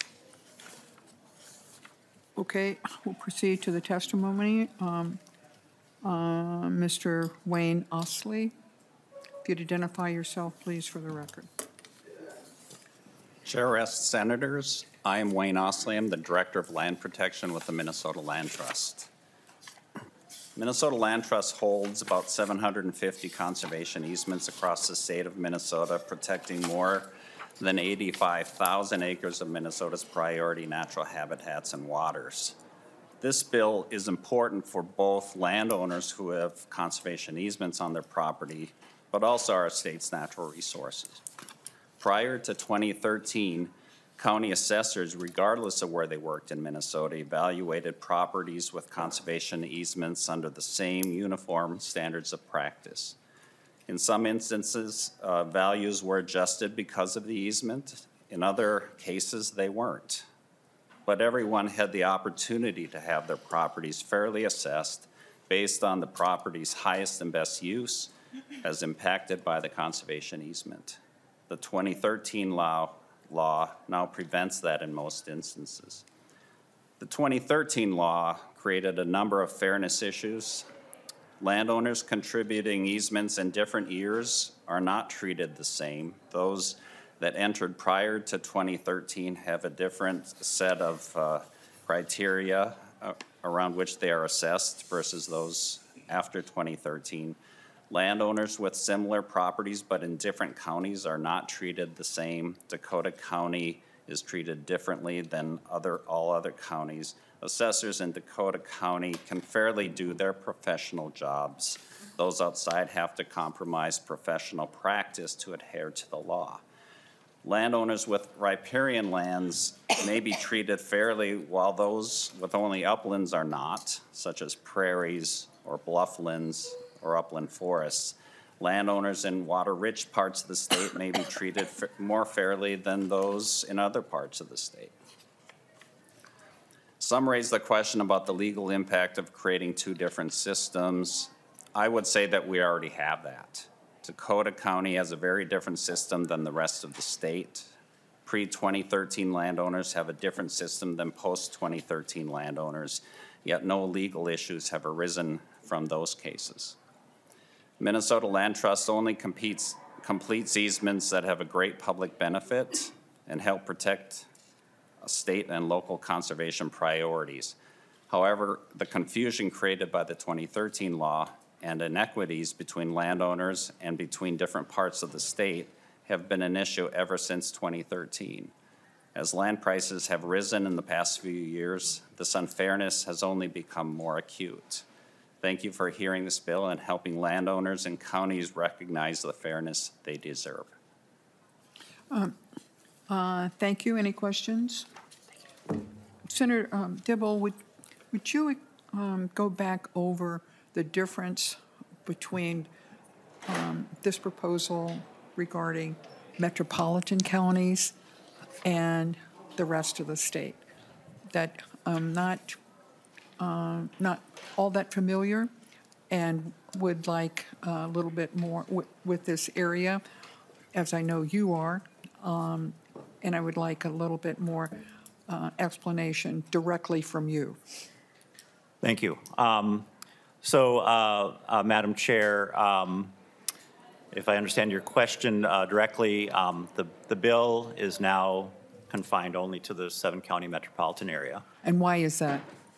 Okay, we'll proceed to the testimony. Um, uh, Mister Wayne Osley, if you'd identify yourself, please, for the record. Chair, asked senators, I am Wayne Osley. I'm the Director of Land Protection with the Minnesota Land Trust. Minnesota Land Trust holds about seven hundred fifty conservation easements across the state of Minnesota, protecting more than eighty-five thousand acres of Minnesota's priority natural habitats and waters. This bill is important for both landowners who have conservation easements on their property, but also our state's natural resources. Prior to twenty thirteen, County assessors, regardless of where they worked in Minnesota, evaluated properties with conservation easements under the same uniform standards of practice. In some instances, uh, values were adjusted because of the easement. In other cases, they weren't. But everyone had the opportunity to have their properties fairly assessed based on the property's highest and best use as impacted by the conservation easement. The twenty thirteen law, law now prevents that in most instances. The twenty thirteen law created a number of fairness issues. Landowners contributing easements in different years are not treated the same. Those that entered prior to twenty thirteen have a different set of uh, criteria uh, around which they are assessed versus those after twenty thirteen. Landowners with similar properties but in different counties are not treated the same. Dakota County is treated differently than other all other counties. Assessors in Dakota County can fairly do their professional jobs. Those outside have to compromise professional practice to adhere to the law. Landowners with riparian lands may be treated fairly while those with only uplands are not, such as prairies or blufflands or upland forests. Landowners in water-rich parts of the state may be treated fa- more fairly than those in other parts of the state. Some raise the question about the legal impact of creating two different systems. I would say that we already have that. Dakota County has a very different system than the rest of the state. Pre twenty thirteen landowners have a different system than post twenty thirteen landowners, yet no legal issues have arisen from those cases. Minnesota Land Trust only competes, completes easements that have a great public benefit and help protect state and local conservation priorities. However, the confusion created by the twenty thirteen law and inequities between landowners and between different parts of the state have been an issue ever since twenty thirteen. As land prices have risen in the past few years, this unfairness has only become more acute. Thank you for hearing this bill and helping landowners and counties recognize the fairness they deserve. Um, uh, Thank you. Any questions? Senator um, Dibble, would, would you um, go back over the difference between um, this proposal regarding metropolitan counties and the rest of the state? That I'm not, uh, not all that familiar and would like a little bit more with, with this area, as I know you are, um, and I would like a little bit more uh, explanation directly from you. Thank you. Um, so, uh, uh, Madam Chair, um, if I understand your question uh, directly, um, the, the bill is now confined only to the seven county metropolitan area. And why is that?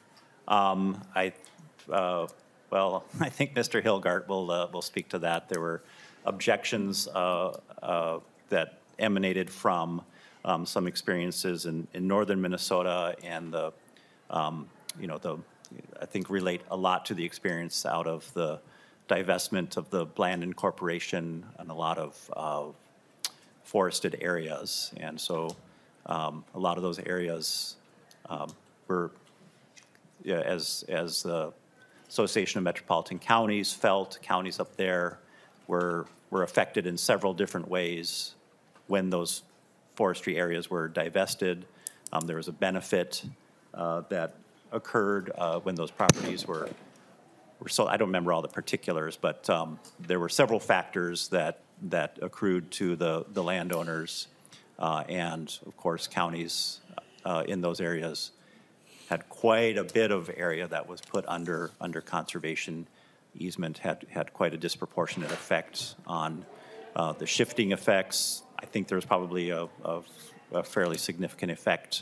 Um, I, uh, well, I think Mister Hilgart will, uh, will speak to that. There were objections uh, uh, that emanated from um, some experiences in, in northern Minnesota, and the, um, you know, the, I think relate a lot to the experience out of the divestment of the Blandin Corporation and a lot of uh, forested areas. And so um, a lot of those areas um, were, yeah, as, as the Association of Metropolitan Counties felt, counties up there were, were affected in several different ways when those forestry areas were divested. Um, there was a benefit uh, that occurred uh, when those properties were, were sold. I don't remember all the particulars, but um, there were several factors that, that accrued to the, the landowners, uh, and of course counties uh, in those areas had quite a bit of area that was put under, under conservation easement, had, had quite a disproportionate effect on uh, the shifting effects. I think there was probably a, a, a fairly significant effect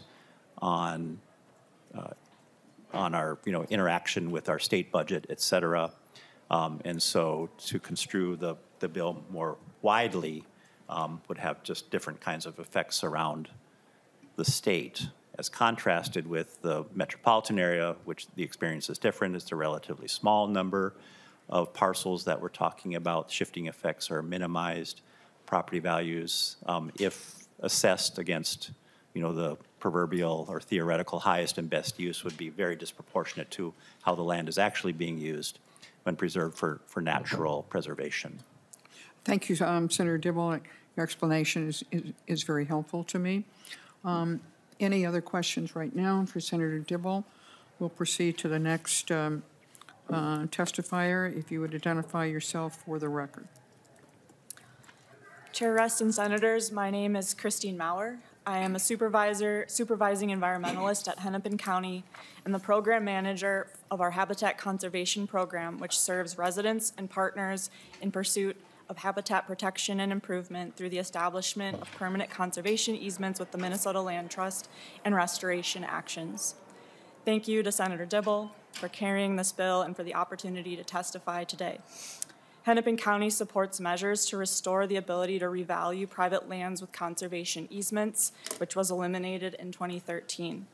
on uh, on our, you know, interaction with our state budget, et cetera. Um, and so to construe the, the bill more widely um, would have just different kinds of effects around the state, as contrasted with the metropolitan area, which the experience is different. It's a relatively small number of parcels that we're talking about. Shifting effects are minimized. Property values, um, if assessed against you know, the proverbial or theoretical highest and best use would be very disproportionate to how the land is actually being used when preserved for, for natural preservation. Thank you, um, Senator Dibble. Your explanation is, is, is very helpful to me. Um, Any other questions right now for Senator Dibble? We'll proceed to the next um, uh, testifier. If you would identify yourself for the record. Chair Rest and Senators, my name is Christine Maurer. I am a supervisor, supervising environmentalist at Hennepin County and the program manager of our Habitat Conservation Program, which serves residents and partners in pursuit of habitat protection and improvement through the establishment of permanent conservation easements with the Minnesota Land Trust and restoration actions. Thank you to Senator Dibble for carrying this bill and for the opportunity to testify today. Hennepin County supports measures to restore the ability to revalue private lands with conservation easements, which was eliminated in twenty thirteen.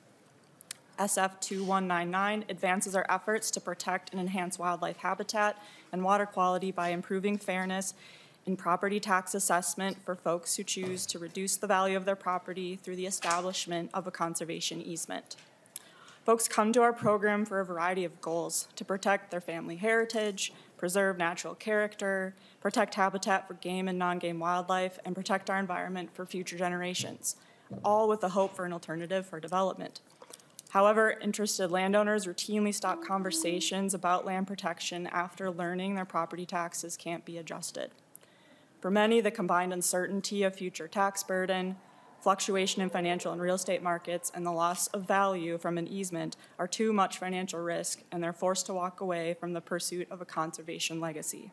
S F two one nine nine advances our efforts to protect and enhance wildlife habitat and water quality by improving fairness in property tax assessment for folks who choose to reduce the value of their property through the establishment of a conservation easement. Folks come to our program for a variety of goals: to protect their family heritage, preserve natural character, protect habitat for game and non-game wildlife, and protect our environment for future generations, all with the hope for an alternative for development. However, interested landowners routinely stop conversations about land protection after learning their property taxes can't be adjusted. For many, the combined uncertainty of future tax burden, fluctuation in financial and real estate markets, and the loss of value from an easement are too much financial risk, and they're forced to walk away from the pursuit of a conservation legacy.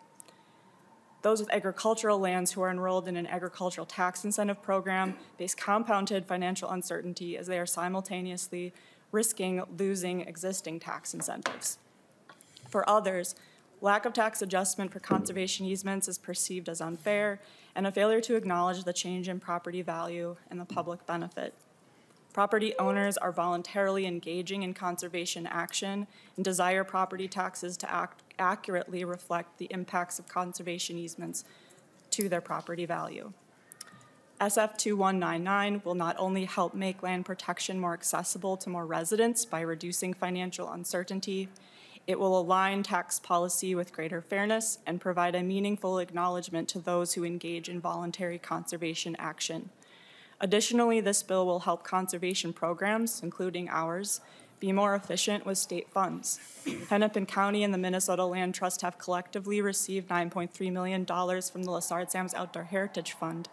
Those with agricultural lands who are enrolled in an agricultural tax incentive program face compounded financial uncertainty as they are simultaneously risking losing existing tax incentives. For others, lack of tax adjustment for conservation easements is perceived as unfair, and a failure to acknowledge the change in property value and the public benefit. Property owners are voluntarily engaging in conservation action and desire property taxes to act accurately reflect the impacts of conservation easements to their property value. S F two one nine nine will not only help make land protection more accessible to more residents by reducing financial uncertainty, it will align tax policy with greater fairness and provide a meaningful acknowledgement to those who engage in voluntary conservation action. Additionally, this bill will help conservation programs, including ours, be more efficient with state funds. Hennepin County and the Minnesota Land Trust have collectively received nine point three million dollars from the Lessard Sam's Outdoor Heritage Fund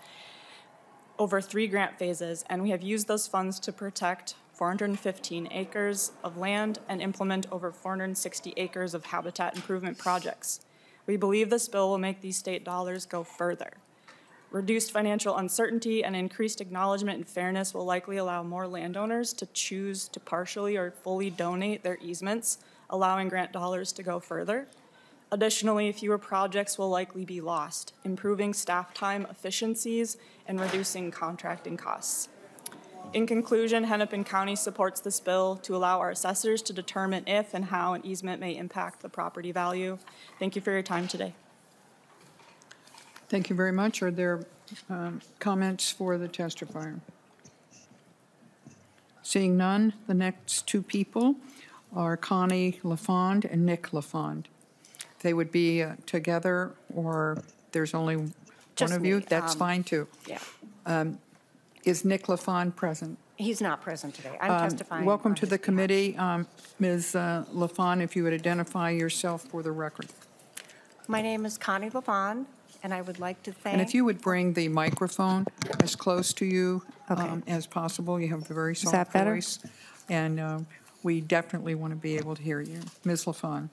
over three grant phases, and we have used those funds to protect four hundred fifteen acres of land and implement over four hundred sixty acres of habitat improvement projects. We believe this bill will make these state dollars go further. Reduced financial uncertainty and increased acknowledgement and fairness will likely allow more landowners to choose to partially or fully donate their easements, allowing grant dollars to go further. Additionally, fewer projects will likely be lost, improving staff time efficiencies and reducing contracting costs. In conclusion, Hennepin County supports this bill to allow our assessors to determine if and how an easement may impact the property value. Thank you for your time today. Thank you very much. Are there um, comments for the testifier? Seeing none, the next two people are Connie LaFond and Nick LaFond. They would be uh, together, or there's only Just one of you? me, That's um, fine, too. Yeah. Um, Is Nick LaFond present? He's not present today. I'm Um, testifying. Welcome on to his the behalf. committee. Um, Miz uh, LaFond, if you would identify yourself for the record. My name is Connie LaFond, and I would like to thank. And if you would bring the microphone as close to you um, as possible. You have a very soft that better? voice. And uh, we definitely want to be able to hear you. Miz LaFond.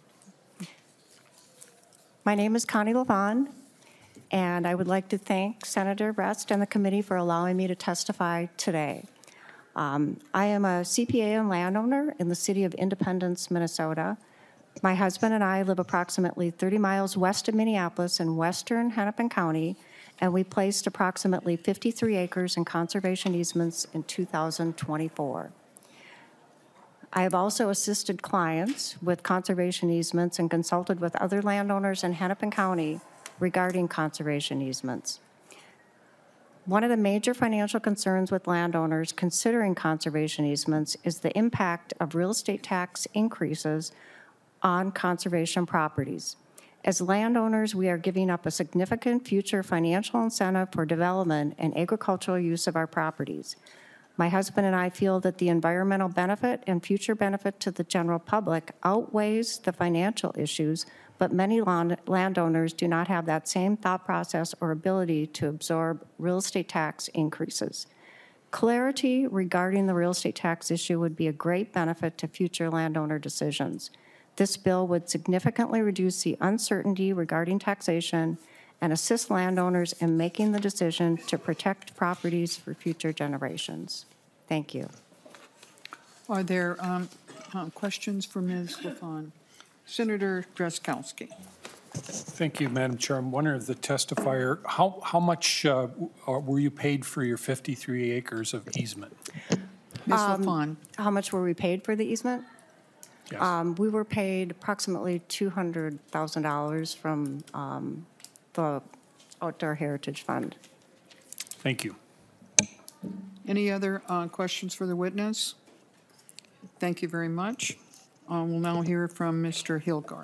My name is Connie LaFond, and I would like to thank Senator Rest and the committee for allowing me to testify today. Um, I am a C P A and landowner in the city of Independence, Minnesota. My husband and I live approximately thirty miles west of Minneapolis in western Hennepin County, and we placed approximately fifty-three acres in conservation easements in two thousand twenty-four. I have also assisted clients with conservation easements and consulted with other landowners in Hennepin County regarding conservation easements. One of the major financial concerns with landowners considering conservation easements is the impact of real estate tax increases on conservation properties. As landowners, we are giving up a significant future financial incentive for development and agricultural use of our properties. My husband and I feel that the environmental benefit and future benefit to the general public outweighs the financial issues, but many land- landowners do not have that same thought process or ability to absorb real estate tax increases. Clarity regarding the real estate tax issue would be a great benefit to future landowner decisions. This bill would significantly reduce the uncertainty regarding taxation and assist landowners in making the decision to protect properties for future generations. Thank you. Are there um, uh, questions for Miz LaFawn? Senator Drazkowski. Thank you, Madam Chair. I'm wondering if the testifier, how, how much uh, were you paid for your fifty-three acres of easement? Miz Um, LaFawn. How much were we paid for the easement? Yes. Um, We were paid approximately two hundred thousand dollars from um, the Outdoor Heritage Fund. Thank you. Any other uh, questions for the witness? Thank you very much. Uh, We'll now hear from Mister Hilgard.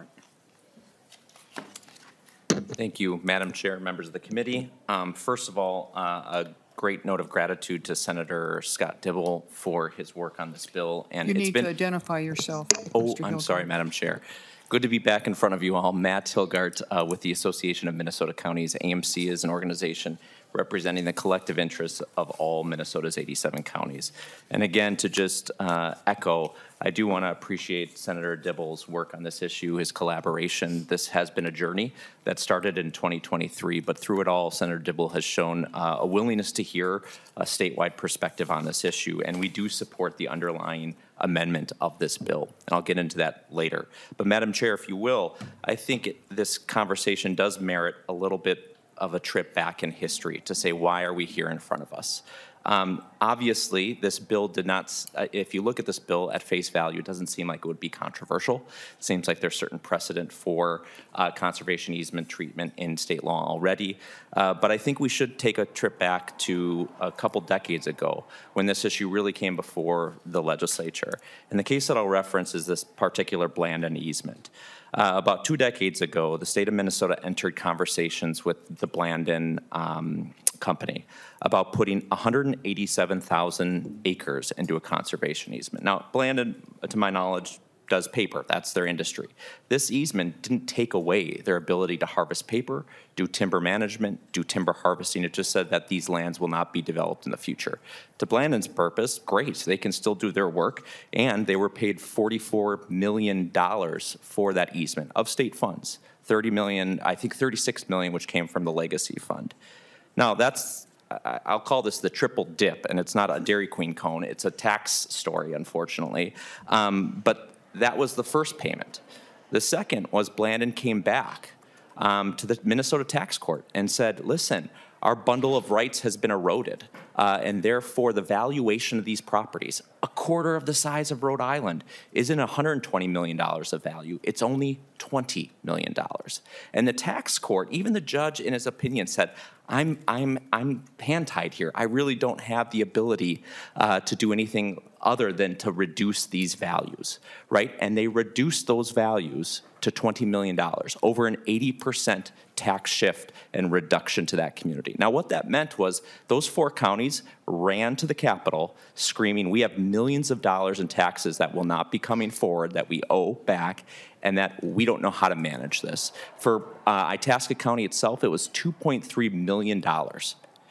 Thank you, Madam Chair, members of the committee. Um, First of all, uh, a great note of gratitude to Senator Scott Dibble for his work on this bill. And You it's need been, to identify yourself. Oh, Mister I'm Hilgard. sorry, Madam Chair. Good to be back in front of you all. Matt Hilgart uh, with the Association of Minnesota Counties. A M C is an organization representing the collective interests of all Minnesota's eighty-seven counties. And again, to just uh, echo, I do want to appreciate Senator Dibble's work on this issue, his collaboration. This has been a journey that started in twenty twenty-three, but through it all, Senator Dibble has shown uh, a willingness to hear a statewide perspective on this issue, and we do support the underlying amendment of this bill, and I'll get into that later. But Madam Chair, if you will, I think it, this conversation does merit a little bit of a trip back in history to say, why are we here in front of us? Um, obviously, this bill did not, uh, if you look at this bill at face value, it doesn't seem like it would be controversial. It seems like there's certain precedent for uh, conservation easement treatment in state law already. Uh, but I think we should take a trip back to a couple decades ago when this issue really came before the legislature. And the case that I'll reference is this particular Blandin easement. Uh, about two decades ago, the state of Minnesota entered conversations with the Blandin um, company about putting one hundred eighty-seven thousand acres into a conservation easement. Now, Blandin, to my knowledge, does paper. That's their industry. This easement didn't take away their ability to harvest paper, do timber management, do timber harvesting. It just said that these lands will not be developed in the future. To Blandin's purpose, great. They can still do their work, and they were paid forty-four million dollars for that easement of state funds. thirty million dollars, I think thirty-six million dollars, which came from the Legacy Fund. Now, that's, I'll call this the triple dip, and it's not a Dairy Queen cone. It's a tax story, unfortunately. Um, but that was the first payment. The second was Blandin came back um, to the Minnesota Tax Court and said, listen, our bundle of rights has been eroded, uh, and therefore the valuation of these properties, a quarter of the size of Rhode Island, isn't one hundred twenty million dollars of value. It's only twenty million dollars. And the tax court, even the judge in his opinion said, I'm, I'm, I'm hand-tied here. I really don't have the ability uh, to do anything other than to reduce these values, right? And they reduced those values to twenty million dollars, over an eighty percent tax shift and reduction to that community. Now, what that meant was those four counties ran to the Capitol screaming, we have millions of dollars in taxes that will not be coming forward that we owe back, and that we don't know how to manage this. For uh, Itasca County itself, it was two point three million dollars.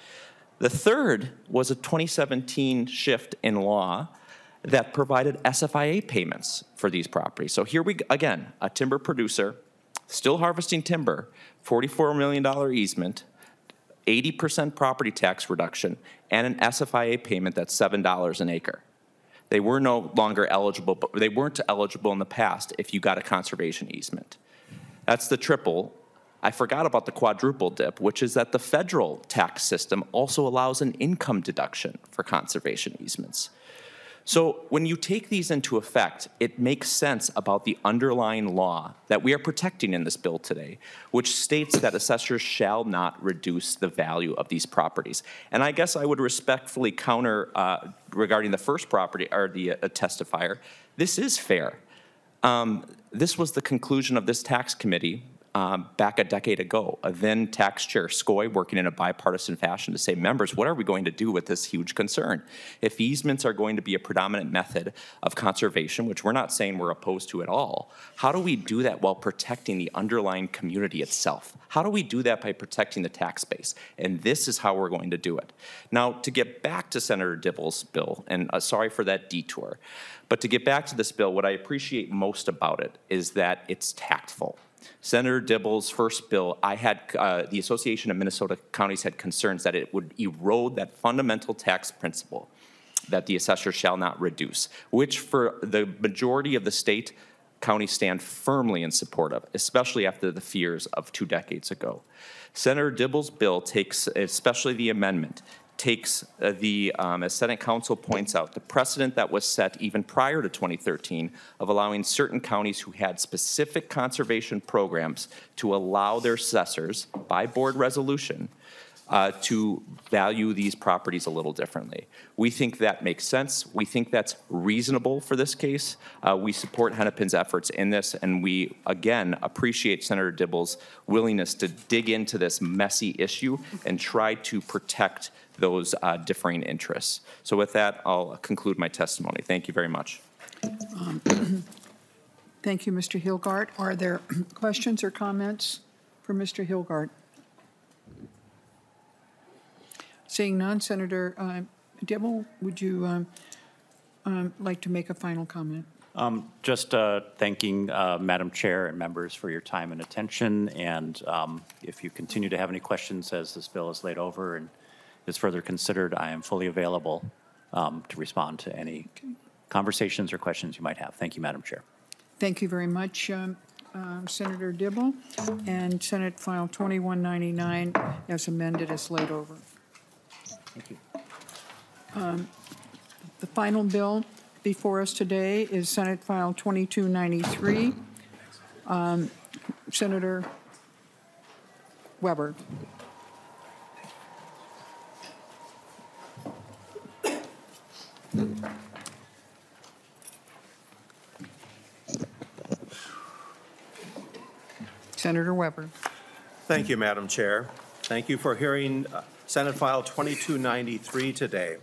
The third was a twenty seventeen shift in law that provided S F I A payments for these properties. So here we, again, a timber producer, still harvesting timber, forty-four million dollars easement, eighty percent property tax reduction, and an S F I A payment that's seven dollars an acre. They were no longer eligible, but they weren't eligible in the past if you got a conservation easement. That's the triple. I forgot about the quadruple dip, which is that the federal tax system also allows an income deduction for conservation easements. So when you take these into effect, it makes sense about the underlying law that we are protecting in this bill today, which states that assessors shall not reduce the value of these properties. And I guess I would respectfully counter uh, regarding the first property, or the uh, testifier, this is fair. Um, this was the conclusion of this tax committee Um, back a decade ago. A then tax chair Skoy working in a bipartisan fashion to say, members, what are we going to do with this huge concern? If easements are going to be a predominant method of conservation, which we're not saying we're opposed to at all, how do we do that while protecting the underlying community itself? How do we do that by protecting the tax base? And this is how we're going to do it. Now, to get back to Senator Dibble's bill, and uh, sorry for that detour, but to get back to this bill, what I appreciate most about it is that it's tactful. Senator Dibble's first bill, I had, uh, the Association of Minnesota Counties had concerns that it would erode that fundamental tax principle that the assessor shall not reduce, which for the majority of the state, counties stand firmly in support of, especially after the fears of two decades ago. Senator Dibble's bill takes, especially the amendment, takes uh, the, um, as Senate Counsel points out, the precedent that was set even prior to twenty thirteen of allowing certain counties who had specific conservation programs to allow their assessors, by board resolution, uh, to value these properties a little differently. We think that makes sense. We think that's reasonable for this case. Uh, we support Hennepin's efforts in this, and we, again, appreciate Senator Dibble's willingness to dig into this messy issue and try to protect those uh, differing interests. So with that, I'll conclude my testimony. Thank you very much. Um, Thank you, Mister Hilgard. Are there questions or comments for Mister Hilgard? Seeing none, Senator uh, Dibble, would you um, um, like to make a final comment? Um, just uh, thanking uh, Madam Chair and members for your time and attention. And um, if you continue to have any questions as this bill is laid over and is further considered, I am fully available um, to respond to any conversations or questions you might have. Thank you, Madam Chair. Thank you very much, um, uh, Senator Dibble. And Senate File twenty-one ninety-nine, as amended, is laid over. Thank you. Um, the final bill before us today is Senate File twenty-two ninety-three. Um, Senator Weber. Senator Weber. Thank you, Madam Chair. Thank you for hearing uh, Senate File twenty-two ninety-three today.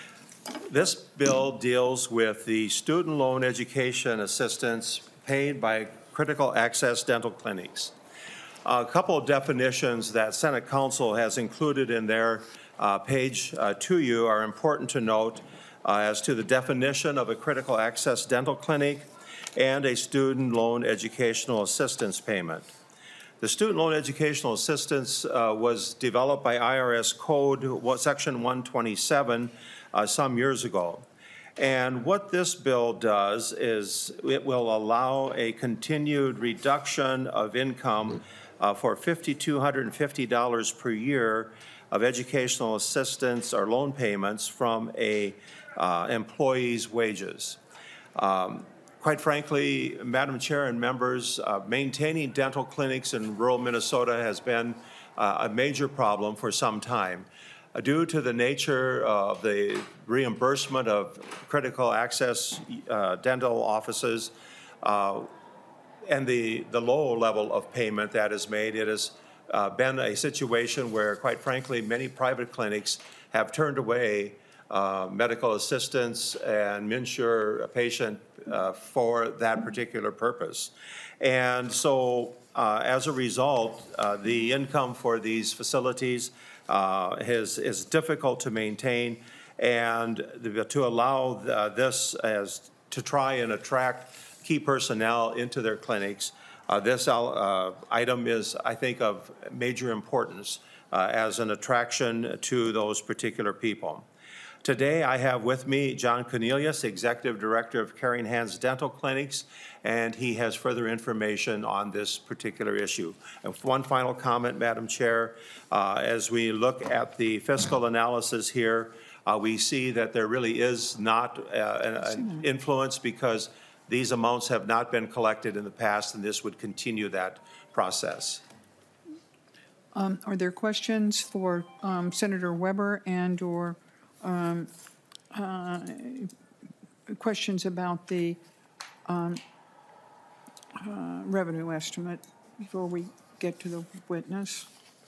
This bill deals with the student loan education assistance paid by critical access dental clinics. A couple of definitions that Senate Counsel has included in their uh, page uh, to you are important to note uh, as to the definition of a critical access dental clinic and a student loan educational assistance payment. The student loan educational assistance uh, was developed by I R S Code Section one twenty-seven uh, some years ago. And what this bill does is it will allow a continued reduction of income uh, for five thousand two hundred fifty dollars per year of educational assistance or loan payments from a uh, employee's wages. Um, Quite frankly, Madam Chair and members, uh, maintaining dental clinics in rural Minnesota has been uh, a major problem for some time. Uh, due to the nature of the reimbursement of critical access uh, dental offices uh, and the, the low level of payment that is made, it has uh, been a situation where, quite frankly, many private clinics have turned away uh, medical assistance and insure a patient Uh, for that particular purpose. And so uh, as a result, uh, the income for these facilities uh, is, is difficult to maintain, and the, to allow the, this as to try and attract key personnel into their clinics, uh, this uh, item is, I think, of major importance uh, as an attraction to those particular people. Today, I have with me John Cornelius, Executive Director of Caring Hands Dental Clinics, and he has further information on this particular issue. And one final comment, Madam Chair, uh, as we look at the fiscal analysis here, uh, we see that there really is not uh, an, an influence because these amounts have not been collected in the past, and this would continue that process. Um, Are there questions for um, Senator Weber and/or um, uh, questions about the um, uh, revenue estimate before we get to the witness?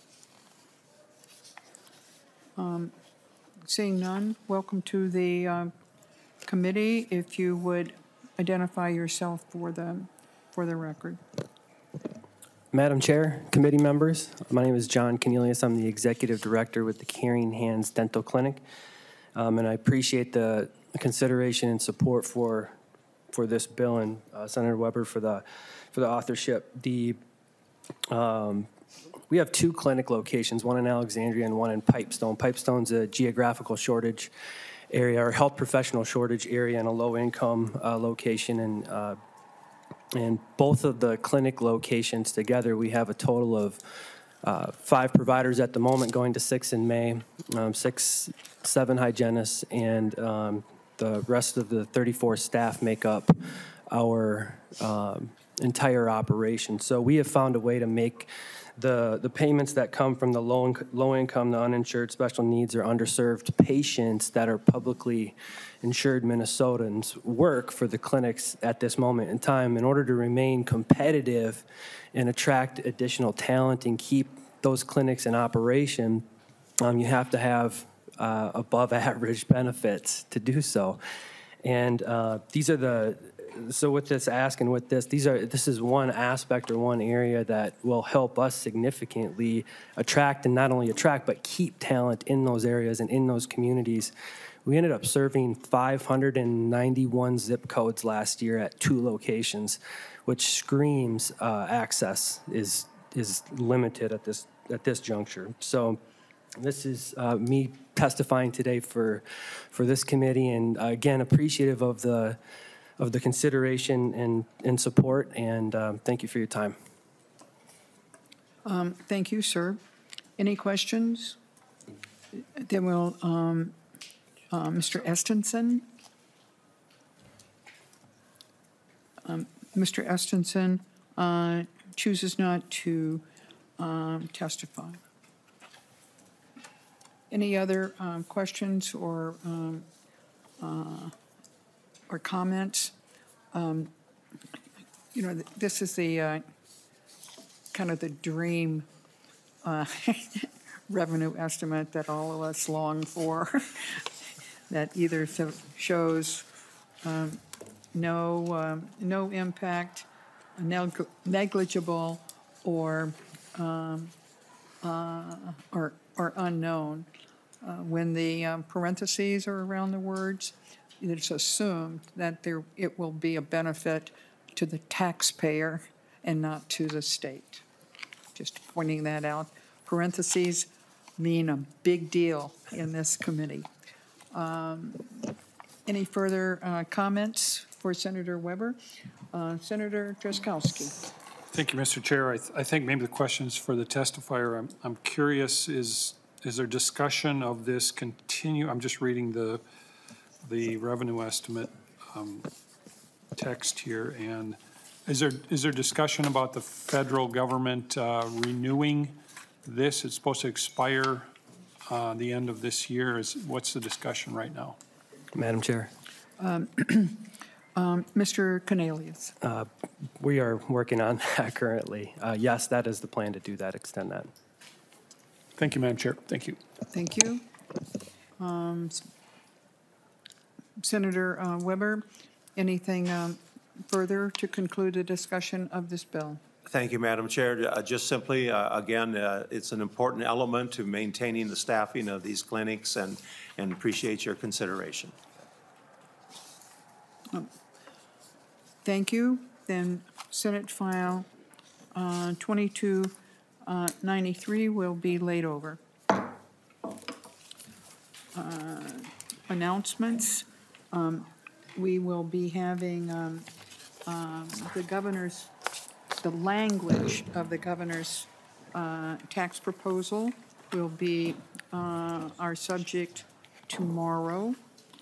Um, Seeing none, welcome to the uh, committee. If you would identify yourself for the for the record. Madam Chair, committee members, my name is John Cornelius. I'm the Executive Director with the Caring Hands Dental Clinic, um, and I appreciate the consideration and support for for this bill and uh, Senator Weber for the for the authorship. The um, we have two clinic locations, one in Alexandria and one in Pipestone. Pipestone's a geographical shortage area or health professional shortage area and a low-income uh, location, and uh, and both of the clinic locations together, we have a total of uh, five providers at the moment, going to six in May, um, six, seven hygienists, and um, the rest of the thirty-four staff make up our um, entire operation. So we have found a way to make the the payments that come from the low, low income, the uninsured, special needs, or underserved patients that are publicly insured Minnesotans work for the clinics at this moment in time in order to remain competitive and attract additional talent and keep those clinics in operation. Um, you have to have uh, above average benefits to do so. And uh, these are the So with this ask and with this, these are this is one aspect or one area that will help us significantly attract and not only attract but keep talent in those areas and in those communities. We ended up serving five hundred ninety-one zip codes last year at two locations, which screams uh, access is is limited at this at this juncture. So this is uh, me testifying today for for this committee, and uh, again appreciative of the. of the consideration and, and support, and um, thank you for your time. Um, Thank you, sir. Any questions? Then we'll, um, uh, Mister Estenson. Um, Mister Estenson uh, chooses not to um, testify. Any other um, questions or um, uh, or comments? Um, you know, th this is the uh, kind of the dream uh, revenue estimate that all of us long for, that either so shows um, no um, no impact, neg negligible, or um, uh, or or unknown. Uh, when the um, parentheses are around the words, it's assumed that there, it will be a benefit to the taxpayer and not to the state. Just pointing that out. Parentheses mean a big deal in this committee. Um, any further uh, comments for Senator Weber? Uh, Senator Drazkowski. Thank you, Mister Chair. I, th I think maybe the questions for the testifier, I'm, I'm curious, is, is there discussion of this continue? I'm just reading the the revenue estimate um, text here, and is there is there discussion about the federal government uh, renewing this? It's supposed to expire uh, the end of this year. Is what's the discussion right now? Madam Chair. Um, um, Mister Cornelius. Uh, we are working on that currently. Uh, yes, that is the plan to do that, extend that. Thank you, Madam Chair. Thank you. Thank you. Um, Senator uh, Weber, anything um, further to conclude the discussion of this bill? Thank you, Madam Chair. Uh, just simply, uh, again, uh, it's an important element to maintaining the staffing of these clinics, and, and appreciate your consideration. Um, thank you. Then Senate File uh, twenty-two ninety-three will be laid over. Uh, announcements. Um, we will be having um, um, the governor's, the language of the governor's uh, tax proposal will be uh, our subject tomorrow.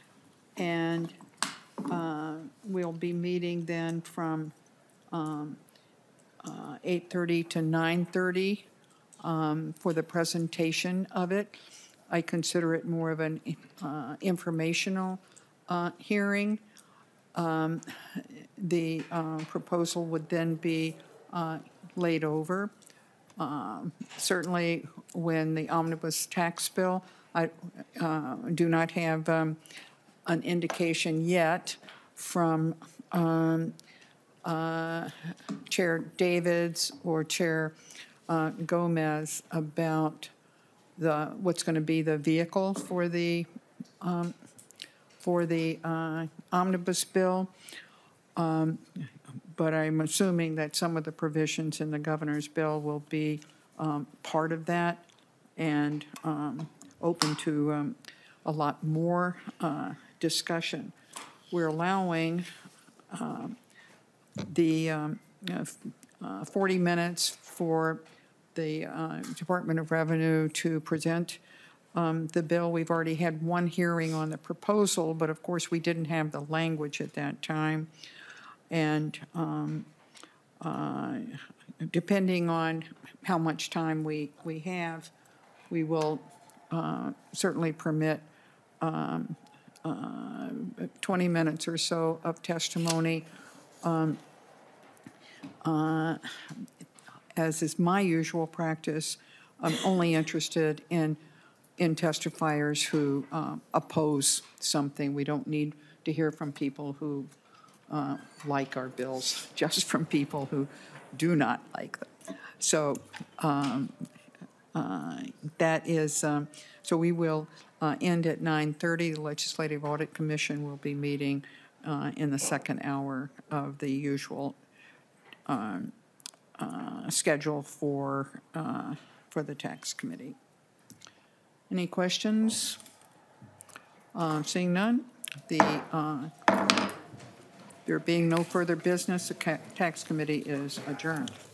And uh, we'll be meeting then from um, uh, eight thirty to nine thirty um, for the presentation of it. I consider it more of an uh, informational uh, hearing. Um, The uh, proposal would then be uh, laid over. Um, Certainly, when the omnibus tax bill, I uh, do not have um, an indication yet from um, uh, Chair Davids or Chair uh, Gomez about the, what's going to be the vehicle for the, um, for the uh, omnibus bill. Um, But I'm assuming that some of the provisions in the governor's bill will be um, part of that and um, open to um, a lot more uh, discussion. We're allowing um, the um, you know, uh, forty minutes for the uh, Department of Revenue to present um, the bill. We've already had one hearing on the proposal, but of course, we didn't have the language at that time. And um, uh, depending on how much time we, we have, we will uh, certainly permit um, uh, twenty minutes or so of testimony. Um, uh, as is my usual practice, I'm only interested in, in testifiers who uh, oppose something. We don't need to hear from people who Uh, like our bills, just from people who do not like them. So um, uh, that is, um, so we will uh, end at nine thirty. The Legislative Audit Commission will be meeting uh, in the second hour of the usual um, uh, schedule for, uh, for the Tax Committee. Any questions? Uh, Seeing none, the uh, there being no further business, the Tax Committee is adjourned.